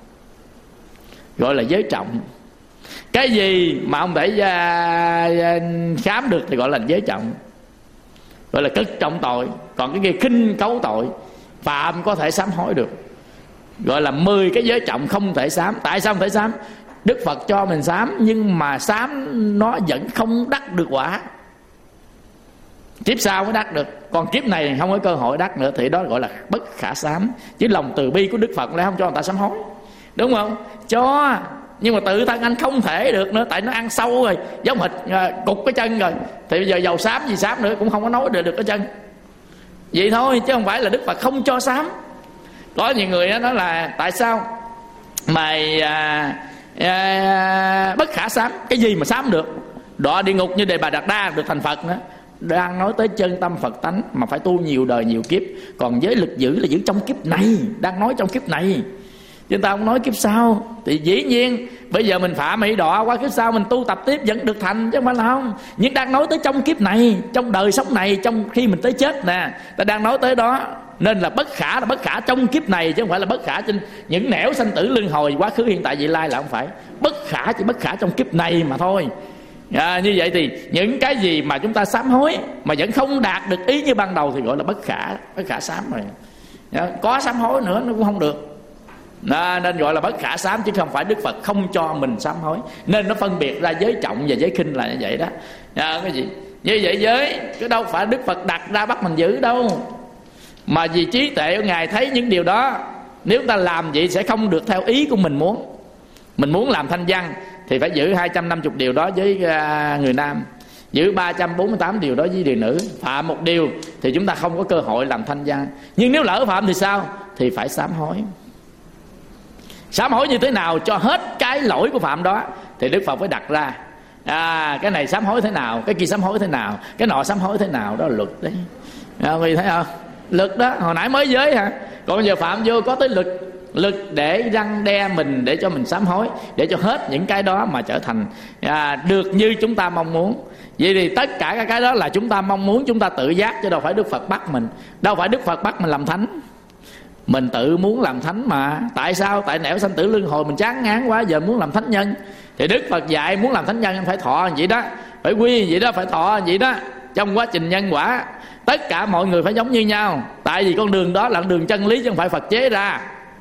gọi là giới trọng. Cái gì mà không thể uh, khám được thì gọi là giới trọng, gọi là cực trọng tội. Còn cái kia khinh cấu tội, phạm có thể sám hối được, gọi là mười cái giới trọng không thể sám. Tại sao không thể sám? Đức Phật cho mình sám, nhưng mà sám nó vẫn không đắc được quả. Kiếp sau mới đắc được, còn kiếp này không có cơ hội đắc nữa, thì đó gọi là bất khả sám. Chứ lòng từ bi của Đức Phật lại không cho người ta sám hối, đúng không? Cho, nhưng mà tự thân anh không thể được nữa, tại nó ăn sâu rồi, giống thịt cục cái chân rồi, thì bây giờ dầu sám gì sám nữa cũng không có nói được được cái chân. Vậy thôi, chứ không phải là Đức Phật không cho sám. Có nhiều người đó nói là tại sao mày à, à, bất khả sám? Cái gì mà sám được? Đọa địa ngục như Đề Bà Đạt Đa được thành Phật nữa. Đang nói tới chân tâm Phật tánh mà phải tu nhiều đời nhiều kiếp. Còn giới lực giữ là giữ trong kiếp này, đang nói trong kiếp này, chứ ta không nói kiếp sau. Thì dĩ nhiên bây giờ mình phạm hỷ đọa, qua kiếp sau mình tu tập tiếp vẫn được thành, chứ không phải là không. Nhưng đang nói tới trong kiếp này, trong đời sống này, trong khi mình tới chết nè, ta đang nói tới đó. Nên là bất khả là bất khả trong kiếp này, chứ không phải là bất khả trên những nẻo sanh tử luân hồi quá khứ hiện tại vị lai, là không phải. Bất khả chỉ bất khả trong kiếp này mà thôi. À, như vậy thì những cái gì mà chúng ta sám hối mà vẫn không đạt được ý như ban đầu thì gọi là bất khả, bất khả sám rồi. À, có sám hối nữa nó cũng không được. À, nên gọi là bất khả sám, chứ không phải Đức Phật không cho mình sám hối. Nên nó phân biệt ra giới trọng và giới khinh là như vậy đó. À, cái gì như vậy giới, chứ đâu phải Đức Phật đặt ra bắt mình giữ đâu. Mà vì trí tuệ của Ngài thấy những điều đó, nếu ta làm vậy sẽ không được theo ý của mình muốn. Mình muốn làm thanh văn thì phải giữ hai trăm năm mươi điều đó với người nam, giữ ba trăm bốn mươi tám điều đó với điều nữ. Phạm một điều thì chúng ta không có cơ hội làm thanh văn. Nhưng nếu lỡ phạm thì sao? Thì phải sám hối. Sám hối như thế nào cho hết cái lỗi của phạm đó thì Đức Phật phải đặt ra. À, cái này sám hối thế nào, cái kia sám hối thế nào, cái nọ sám hối thế nào, đó là luật đấy. À, thấy không? Luật đó, hồi nãy mới giới hả? Còn giờ phạm vô có tới luật. Luật để răng đe mình, để cho mình sám hối, để cho hết những cái đó mà trở thành à, được như chúng ta mong muốn. Vậy thì tất cả các cái đó là chúng ta mong muốn, chúng ta tự giác, chứ đâu phải Đức Phật bắt mình. Đâu phải Đức Phật bắt mình làm thánh, mình tự muốn làm thánh mà. Tại sao? Tại nẻo sanh tử luân hồi mình chán ngán quá, giờ muốn làm thánh nhân. Thì Đức Phật dạy muốn làm thánh nhân phải thọ vậy đó, phải quy vậy đó, phải thọ vậy đó. Trong quá trình nhân quả tất cả mọi người phải giống như nhau. Tại vì con đường đó là con đường chân lý, chứ không phải Phật chế ra.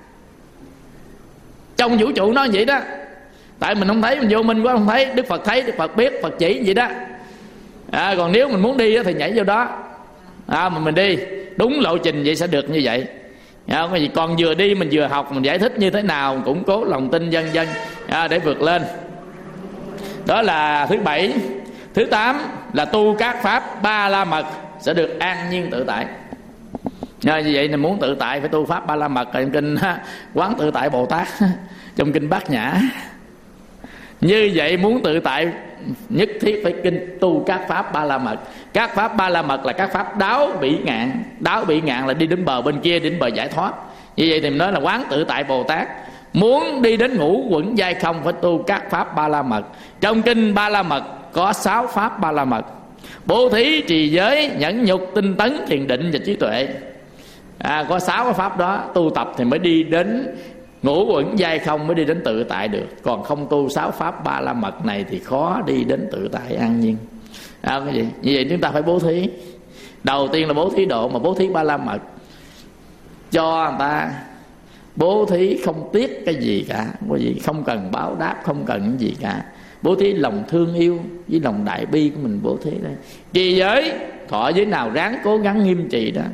Trong vũ trụ nó vậy đó. Tại mình không thấy, mình vô minh quá không thấy. Đức Phật thấy, Đức Phật biết, Phật chỉ vậy đó. À, còn nếu mình muốn đi thì nhảy vô đó. À, mà mình đi đúng lộ trình vậy sẽ được như vậy. À, còn vừa đi mình vừa học, mình giải thích như thế nào, củng cố lòng tin vân vân à, để vượt lên. Đó là thứ bảy. Thứ tám là tu các pháp ba la mật sẽ được an nhiên tự tại. À, như vậy là muốn tự tại phải tu pháp ba la mật. Trong kinh Quán Tự Tại Bồ Tát, trong kinh Bát Nhã. Như vậy muốn tự tại nhất thiết phải kinh tu các pháp ba la mật. Các pháp ba la mật là các pháp đáo bỉ ngạn. Đáo bỉ ngạn là đi đến bờ bên kia, đến bờ giải thoát. Như vậy thì mình nói là Quán Tự Tại Bồ Tát muốn đi đến ngũ quẩn giai không phải tu các pháp ba la mật. Trong kinh Ba La Mật có sáu pháp ba la mật: bố thí, trì giới, nhẫn nhục, tinh tấn, thiền định và trí tuệ. À, có sáu cái pháp đó tu tập thì mới đi đến ngũ uẩn giai không, mới đi đến tự tại được. Còn không tu sáu pháp ba la mật này thì khó đi đến tự tại an nhiên. À, cái gì? Như vậy chúng ta phải bố thí. Đầu tiên là bố thí độ, mà bố thí ba la mật cho người ta bố thí không tiếc cái gì cả, cái gì không cần báo đáp, không cần cái gì cả. Bố thí lòng thương yêu với lòng đại bi của mình bố thí đây. Trì giới, thọ giới nào ráng cố gắng nghiêm trì đó.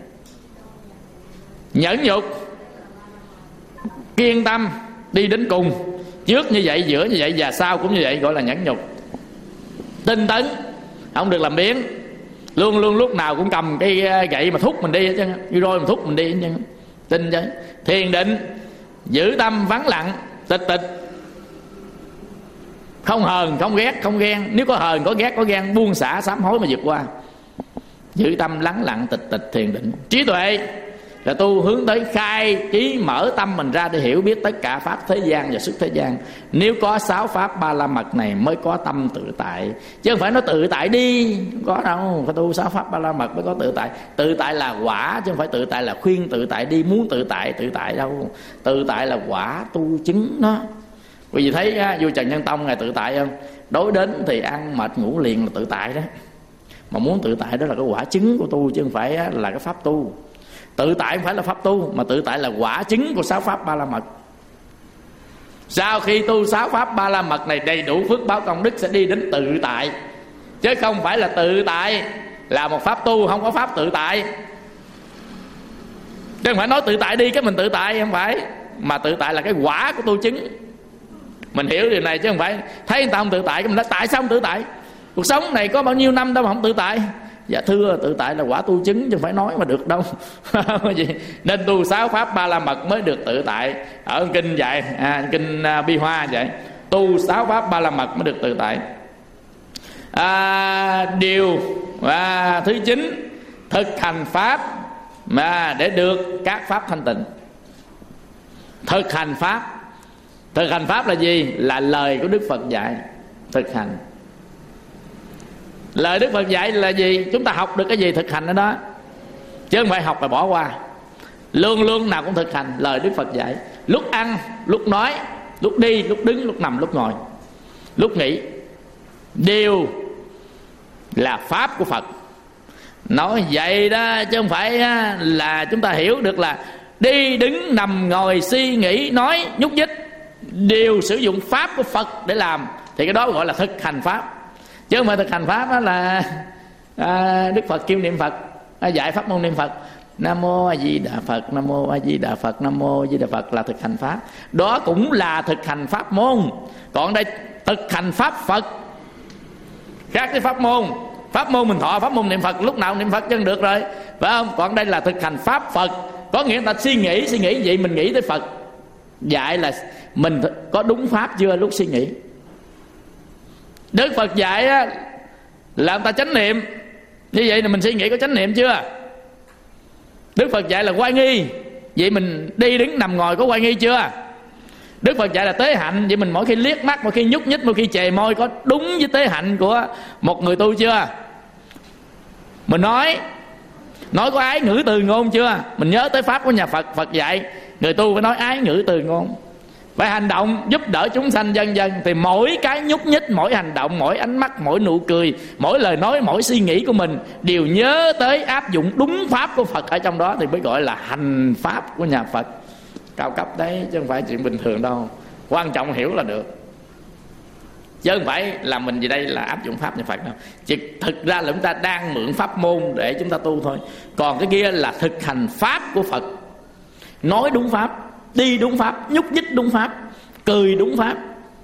Nhẫn nhục, kiên tâm đi đến cùng, trước như vậy, giữa như vậy và sau cũng như vậy, gọi là nhẫn nhục. Tinh tấn, không được làm biếng, luôn luôn lúc nào cũng cầm cái gậy mà thúc mình đi hết trơn, như rồi mà thúc mình đi hết trơn. Tinh chứ. Thiền định, giữ tâm vắng lặng, tịch tịch, không hờn, không ghét, không ghen. Nếu có hờn, có ghét, có ghen, buông xả, sám hối mà vượt qua. Giữ tâm lắng lặng, tịch tịch, thiền định. Trí tuệ, là tu hướng tới khai trí, mở tâm mình ra để hiểu biết tất cả pháp thế gian và xuất thế gian. Nếu có sáu pháp ba la mật này mới có tâm tự tại, chứ không phải nó tự tại đi, không có đâu. Phải tu sáu pháp ba la mật mới có tự tại. Tự tại là quả, chứ không phải tự tại là khuyên tự tại đi, muốn tự tại tự tại đâu. Tự tại là quả tu chứng đó. Quý vị thấy á, vua Trần Nhân Tông ngài tự tại không? Đối đến thì ăn mệt ngủ liền là tự tại đó. Mà muốn tự tại đó là cái quả chứng của tu, chứ không phải là cái pháp tu. Tự tại không phải là pháp tu, mà tự tại là quả chứng của sáu pháp ba la mật. Sau khi tu sáu pháp ba la mật này đầy đủ phước báo công đức sẽ đi đến tự tại, chứ không phải là tự tại là một pháp tu, không có pháp tự tại. Chứ không phải nói tự tại đi cái mình tự tại, không phải. Mà tự tại là cái quả của tu chứng. Mình hiểu điều này, chứ không phải thấy người ta không tự tại cái mình nói tại sao không tự tại. Cuộc sống này có bao nhiêu năm đâu mà không tự tại. Dạ thưa, tự tại là quả tu chứng, chứ không phải nói mà được đâu. Nên tu sáu pháp ba la mật mới được tự tại. Ở kinh dạy à, kinh uh, Bi Hoa vậy, tu sáu pháp ba la mật mới được tự tại. à, Điều à, thứ chín, thực hành pháp mà để được các pháp thanh tịnh. Thực hành pháp. Thực hành pháp là gì? Là lời của Đức Phật dạy. Thực hành. Lời Đức Phật dạy là gì? Chúng ta học được cái gì thực hành ở đó, chứ không phải học và bỏ qua. Luôn luôn nào cũng thực hành lời Đức Phật dạy. Lúc ăn, lúc nói, lúc đi, lúc đứng, lúc nằm, lúc ngồi, lúc nghỉ, đều là pháp của Phật. Nói vậy đó, chứ không phải là chúng ta hiểu được là đi, đứng, nằm, ngồi, suy nghĩ, nói, nhúc nhích đều sử dụng pháp của Phật để làm, thì cái đó gọi là thực hành pháp. Chứ không phải thực hành pháp đó là à, Đức Phật kêu niệm Phật, à, dạy pháp môn niệm Phật, Nam Mô A Di Đà Phật, Nam Mô A Di Đà Phật, Nam Mô A Di Đà Phật là thực hành pháp. Đó cũng là thực hành pháp môn. Còn đây thực hành pháp Phật khác với pháp môn. Pháp môn mình thọ pháp môn niệm Phật, lúc nào niệm Phật chân được rồi, phải không? Còn đây là thực hành pháp Phật. Có nghĩa người ta suy nghĩ, suy nghĩ vậy mình nghĩ tới Phật. Dạy là mình có đúng pháp chưa lúc suy nghĩ. Đức Phật dạy á, là người ta chánh niệm. Như vậy là mình suy nghĩ có chánh niệm chưa? Đức Phật dạy là oai nghi. Vậy mình đi đứng nằm ngồi có oai nghi chưa? Đức Phật dạy là tế hạnh. Vậy mình mỗi khi liếc mắt, mỗi khi nhúc nhích, mỗi khi chề môi có đúng với tế hạnh của một người tu chưa? Mình nói Nói có ái ngữ từ ngôn chưa? Mình nhớ tới pháp của nhà Phật. Phật dạy người tu phải nói ái ngữ từ ngôn, phải hành động giúp đỡ chúng sanh vân vân. Thì mỗi cái nhúc nhích, mỗi hành động, mỗi ánh mắt, mỗi nụ cười, mỗi lời nói, mỗi suy nghĩ của mình đều nhớ tới áp dụng đúng pháp của Phật ở trong đó, thì mới gọi là hành pháp của nhà Phật. Cao cấp đấy, chứ không phải chuyện bình thường đâu. Quan trọng hiểu là được, chứ không phải là mình gì đây là áp dụng pháp nhà Phật đâu. Chỉ thực ra là chúng ta đang mượn pháp môn để chúng ta tu thôi. Còn cái kia là thực hành pháp của Phật. Nói đúng pháp, đi đúng pháp, nhúc nhích đúng pháp, cười đúng pháp,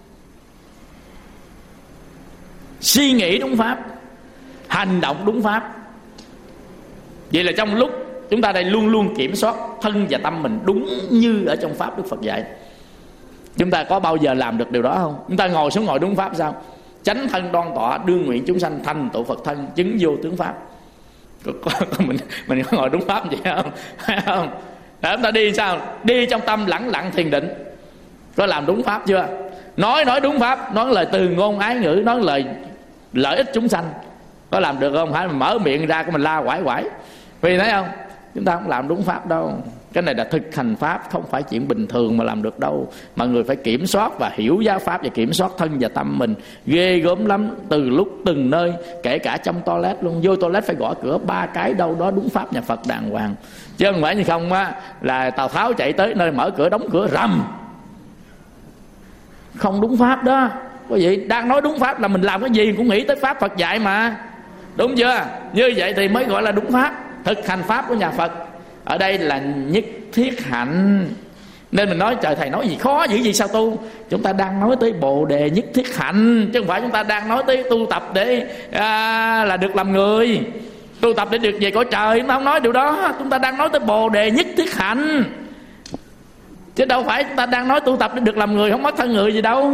suy nghĩ đúng pháp, hành động đúng pháp. Vậy là trong lúc chúng ta đây luôn luôn kiểm soát thân và tâm mình đúng như ở trong pháp Đức Phật dạy. Chúng ta có bao giờ làm được điều đó không? Chúng ta ngồi xuống ngồi đúng pháp sao? Chánh thân đoan tọa, đương nguyện chúng sanh thành tựu Phật thân, chứng vô tướng pháp. Có, có, có, mình mình có ngồi đúng pháp vậy không? Phải không? Để chúng ta đi sao? Đi trong tâm lẳng lặng thiền định. Có làm đúng pháp chưa? Nói nói đúng pháp, nói lời từ ngôn ái ngữ, nói lời lợi ích chúng sanh, có làm được không? Phải mình mở miệng ra cái mình la quải quải. Vì thấy không? Chúng ta không làm đúng pháp đâu. Cái này là thực hành pháp, không phải chuyện bình thường mà làm được đâu. Mà người phải kiểm soát và hiểu giáo pháp và kiểm soát thân và tâm mình. Ghê gớm lắm. Từ lúc từng nơi, kể cả trong toilet luôn. Vô toilet phải gõ cửa ba cái, đâu đó đúng pháp nhà Phật đàng hoàng. Chứ không phải như không á, là Tào Tháo chạy tới nơi mở cửa đóng cửa rầm. Không đúng pháp đó. Quý vị đang nói đúng pháp là mình làm cái gì cũng nghĩ tới pháp Phật dạy mà. Đúng chưa? Như vậy thì mới gọi là đúng pháp. Thực hành pháp của nhà Phật. Ở đây là nhất thiết hạnh. Nên mình nói trời thầy nói gì khó dữ gì sao tu. Chúng ta đang nói tới bồ đề nhất thiết hạnh, chứ không phải chúng ta đang nói tới tu tập để à, là được làm người, tu tập để được về cõi trời. Chúng ta không nói điều đó. Chúng ta đang nói tới bồ đề nhất thiết hạnh, chứ đâu phải chúng ta đang nói tu tập để được làm người, không mất thân người gì đâu.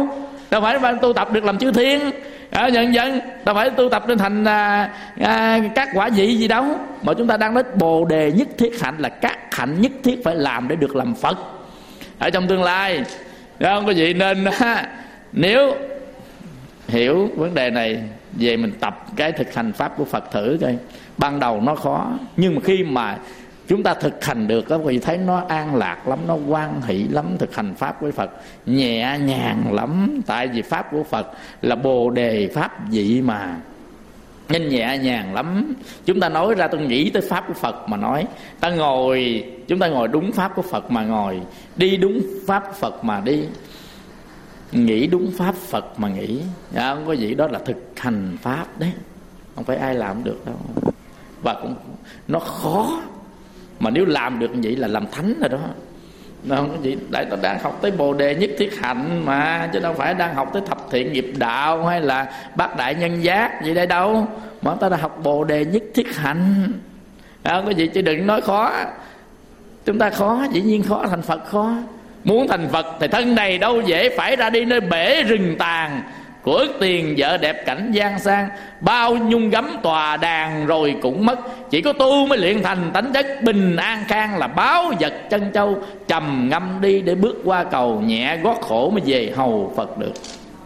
đâu phải tu tập được làm chư thiên à, dần dần đâu phải tu tập nên thành à, à, các quả vị gì đâu, mà chúng ta đang nói bồ đề nhất thiết hạnh là các hạnh nhất thiết phải làm để được làm Phật ở trong tương lai. Đúng không quý vị? Nên à, nếu hiểu vấn đề này về mình tập cái thực hành pháp của Phật thử coi. Ban đầu nó khó, nhưng mà khi mà chúng ta thực hành được các vị thấy nó an lạc lắm, nó hoan hỷ lắm. Thực hành pháp của Phật nhẹ nhàng lắm, tại vì pháp của Phật là bồ đề pháp vị mà, nên nhẹ nhàng lắm. Chúng ta nói ra tôi nghĩ tới pháp của Phật mà nói, ta ngồi chúng ta ngồi đúng pháp của Phật mà ngồi, đi đúng pháp của Phật mà đi, nghĩ đúng pháp Phật mà nghĩ. Dạ, không có gì, đó là thực hành pháp đấy, không phải ai làm được đâu. Và cũng nó khó, mà nếu làm được như vậy là làm thánh rồi đó. Nó không có gì, tại nó đang học tới bồ đề nhất thiết hạnh mà, chứ đâu phải đang học tới thập thiện nghiệp đạo hay là bát đại nhân giác gì đây đâu, mà ta đã học bồ đề nhất thiết hạnh. Không có gì, chứ đừng nói khó. Chúng ta khó, dĩ nhiên khó, thành Phật khó. Muốn thành Phật thì thân này đâu dễ, phải ra đi nơi bể rừng tàn của ước tiền vợ đẹp cảnh gian sang, bao nhung gấm tòa đàn rồi cũng mất. Chỉ có tu mới luyện thành tánh chất bình an khang, là báo vật chân châu trầm ngâm đi để bước qua cầu, nhẹ gót khổ mới về hầu Phật được.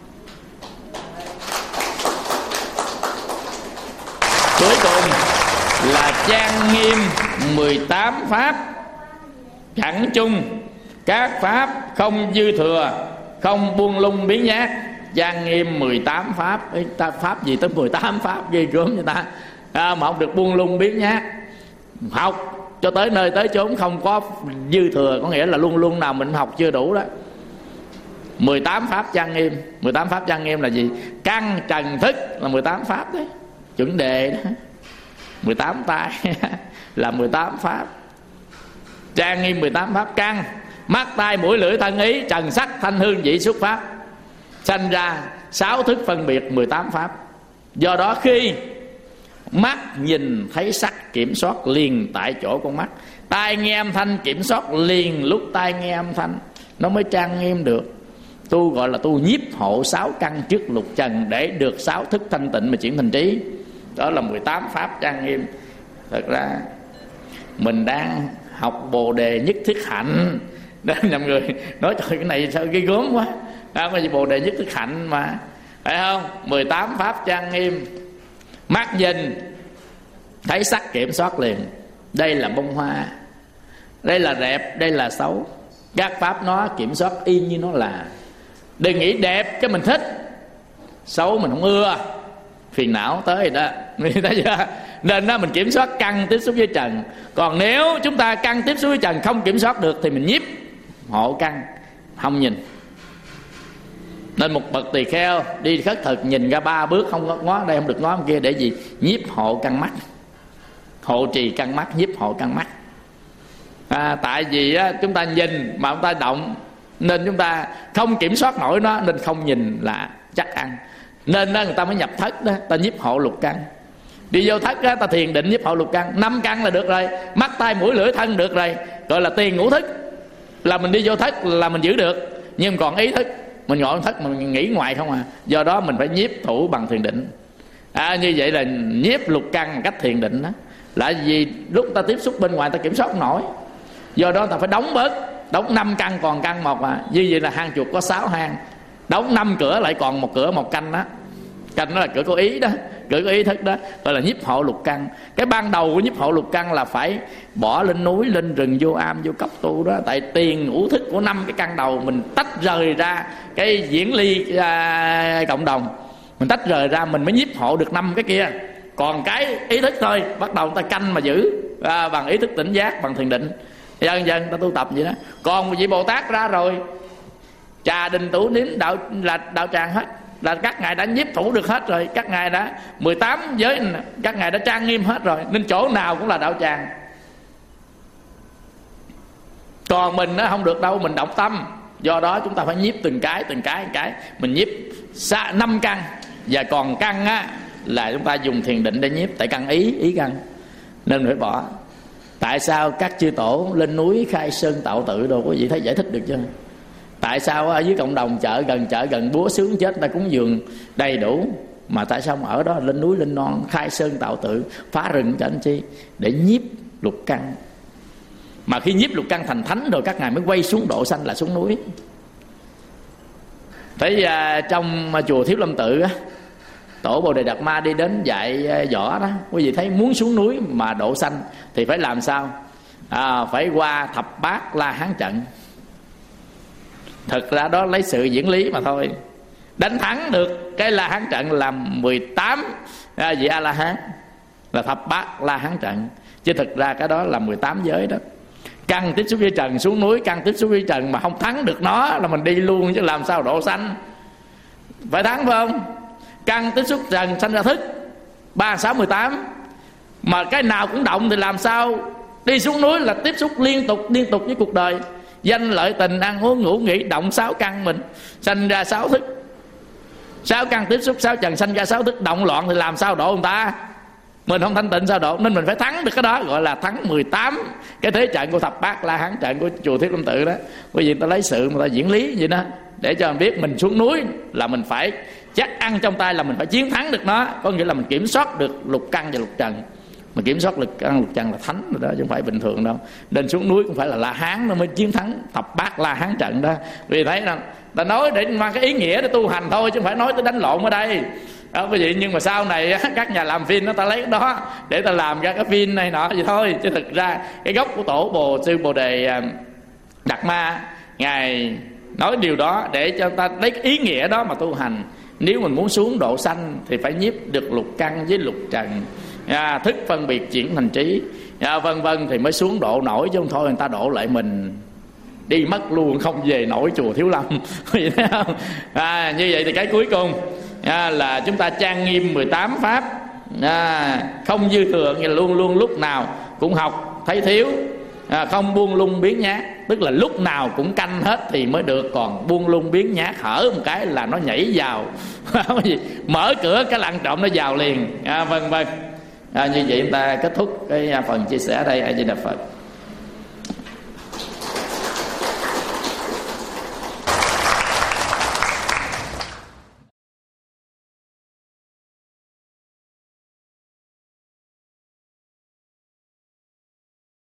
Cuối cùng là trang nghiêm mười tám pháp chẳng chung, các pháp không dư thừa, không buông lung biến nhát. Trang nghiêm mười tám pháp. Ê, ta pháp gì tới mười tám pháp ghê gớm người ta à, mà không được buông lung biến nhát. Học cho tới nơi tới chốn không có dư thừa, có nghĩa là luôn luôn nào mình học chưa đủ đó. Mười tám pháp trang nghiêm. Mười tám pháp trang nghiêm là gì? Căn trần thức là mười tám pháp đấy, chuẩn đề đó. Mười tám tay là mười tám pháp. Trang nghiêm mười tám pháp. Căn mắt tai mũi lưỡi thân ý, trần sắc thanh hương vị xuất pháp, sanh ra sáu thức phân biệt mười tám pháp. Do đó khi mắt nhìn thấy sắc kiểm soát liền tại chỗ con mắt, tai nghe âm thanh kiểm soát liền lúc tai nghe âm thanh, nó mới trang nghiêm được. Tu gọi là tu nhiếp hộ sáu căn trước lục trần để được sáu thức thanh tịnh mà chuyển thành trí. Đó là mười tám pháp trang nghiêm. Thật ra mình đang học bồ đề nhất thiết hạnh đó, nhầm người nói trời cái này sao ghê gớm quá. Không có gì, bồ đề nhất thiết hạnh mà, phải không? Mười tám pháp trang nghiêm. Mắt nhìn thấy sắc kiểm soát liền, đây là bông hoa, đây là đẹp, đây là xấu. Các pháp nó kiểm soát y như nó là. Đừng nghĩ đẹp cái mình thích, xấu mình không ưa, phiền não tới rồi đó. Nên đó mình kiểm soát căn tiếp xúc với trần. Còn nếu chúng ta căn tiếp xúc với trần không kiểm soát được thì mình nhiếp hộ căn, không nhìn. Nên một bậc tỳ kheo đi khất thực nhìn ra ba bước, không ngó đây không được ngó kia, để gì? Nhiếp hộ căn mắt, hộ trì căn mắt, nhiếp hộ căn mắt. À, tại vì á, chúng ta nhìn mà chúng ta động, nên chúng ta không kiểm soát nổi nó, nên không nhìn là chắc ăn. Nên đó, người ta mới nhập thất đó, ta nhiếp hộ lục căn. Đi vô thất đó, ta thiền định nhiếp hộ lục căn, năm căn là được rồi. Mắt tai mũi lưỡi thân được rồi, gọi là tiền ngũ thức. Là mình đi vô thất là mình giữ được, nhưng còn ý thức mình ngồi thất mình nghĩ ngoài không à. Do đó mình phải nhiếp thủ bằng thiền định. À, như vậy là nhiếp lục căn cách thiền định đó. Là vì lúc ta tiếp xúc bên ngoài ta kiểm soát không nổi, do đó ta phải đóng bớt, đóng năm căn còn căn một à. Như vậy là hang chuột có sáu hang, đóng năm cửa lại còn một cửa một canh đó. Canh đó là cửa có ý đó, cửa có ý thức đó, gọi là nhiếp hộ lục căn. Cái ban đầu của nhiếp hộ lục căn là phải bỏ lên núi, lên rừng, vô am, vô cốc tu đó. Tại tiền ngũ thức của năm cái căn đầu mình tách rời ra cái diễn ly à, cộng đồng, mình tách rời ra mình mới nhiếp hộ được năm cái kia. Còn cái ý thức thôi, bắt đầu ta canh mà giữ à, bằng ý thức tỉnh giác, bằng thiền định. Dần dần ta tu tập vậy đó. Còn vị Bồ Tát ra rồi, trà đình tủ niếm đạo là đạo tràng hết, là các ngài đã nhiếp thủ được hết rồi. Các ngài đã mười tám giới, các ngài đã trang nghiêm hết rồi, nên chỗ nào cũng là đạo tràng. Còn mình nó không được đâu, mình động tâm. Do đó chúng ta phải nhiếp từng cái từng cái từng cái. Mình nhiếp năm căn, và còn căn á là chúng ta dùng thiền định để nhiếp. Tại căn ý, ý căn nên phải bỏ. Tại sao các chư tổ lên núi khai sơn tạo tự đồ, quý vị thấy giải thích được chưa? Tại sao ở dưới cộng đồng chợ gần chợ gần búa sướng chết người ta cúng dường đầy đủ, mà tại sao mà ở đó lên núi lên non khai sơn tạo tự, phá rừng cho anh chi? Để nhiếp lục căn. Mà khi nhiếp lục căn thành thánh rồi các ngài mới quay xuống độ sanh là xuống núi. Thấy à, trong chùa Thiếu Lâm Tự á, Tổ Bồ Đề Đạt Ma đi đến dạy võ đó, quý vị thấy muốn xuống núi mà độ sanh thì phải làm sao? À, phải qua thập bát La Hán trận. Thực ra đó lấy sự diễn lý mà thôi. Đánh thắng được cái La Hán trận là mười tám à, vị A La Hán, là thập bát La Hán trận. Chứ thực ra cái đó là mười tám giới đó. Căn tiếp xúc với trần xuống núi, căn tiếp xúc với trần mà không thắng được nó là mình đi luôn, chứ làm sao độ sanh. Phải thắng phải không? Căn tiếp xúc trần sanh ra thức, ba sáu mười tám. Mà cái nào cũng động thì làm sao đi xuống núi? Là tiếp xúc liên tục liên tục với cuộc đời. Danh lợi tình ăn uống ngủ nghỉ động sáu căn mình, sanh ra sáu thức. Sáu căn tiếp xúc sáu trần sanh ra sáu thức, động loạn thì làm sao độ người ta? Mình không thanh tịnh sao độ? Nên mình phải thắng được cái đó, gọi là thắng mười tám cái thế trận của thập bát La Hán trận của chùa Thiếu Lâm Tự đó. Bởi vì ta lấy sự mà ta diễn lý vậy đó, để cho mình biết mình xuống núi là mình phải chắc ăn trong tay là mình phải chiến thắng được nó. Có nghĩa là mình kiểm soát được lục căn và lục trần. Mình kiểm soát lực căn lục trần là thánh rồi đó, chứ không phải bình thường đâu. Nên xuống núi cũng phải là La Hán nó mới chiến thắng thập bát La Hán trận đó. Vì thấy rằng ta nói để mang cái ý nghĩa để tu hành thôi, chứ không phải nói tới đánh lộn ở đây đó quý vị. Nhưng mà sau này các nhà làm phim nó ta lấy cái đó để ta làm ra cái phim này nọ vậy thôi. Chứ thực ra cái gốc của tổ Bồ Sư Bồ Đề Đạt Ma, ngài nói điều đó để cho ta lấy cái ý nghĩa đó mà tu hành. Nếu mình muốn xuống độ sanh thì phải nhiếp được lục căn với lục trần, à, thức phân biệt chuyển thành trí, à, vân vân thì mới xuống độ nổi. Chứ không thôi người ta độ lại mình đi mất luôn, không về nổi chùa Thiếu Lâm. À, như vậy thì cái cuối cùng à, là chúng ta trang nghiêm mười tám pháp, à, không dư thừa, nghĩa là luôn luôn lúc nào cũng học thấy thiếu, à, không buông lung biến nhát. Tức là lúc nào cũng canh hết thì mới được, còn buông lung biến nhát hở một cái là nó nhảy vào. Mở cửa cái lặn trộm nó vào liền, à, vân vân. À, như vậy chúng ta kết thúc cái phần chia sẻ ở đây. A Di Đà Phật.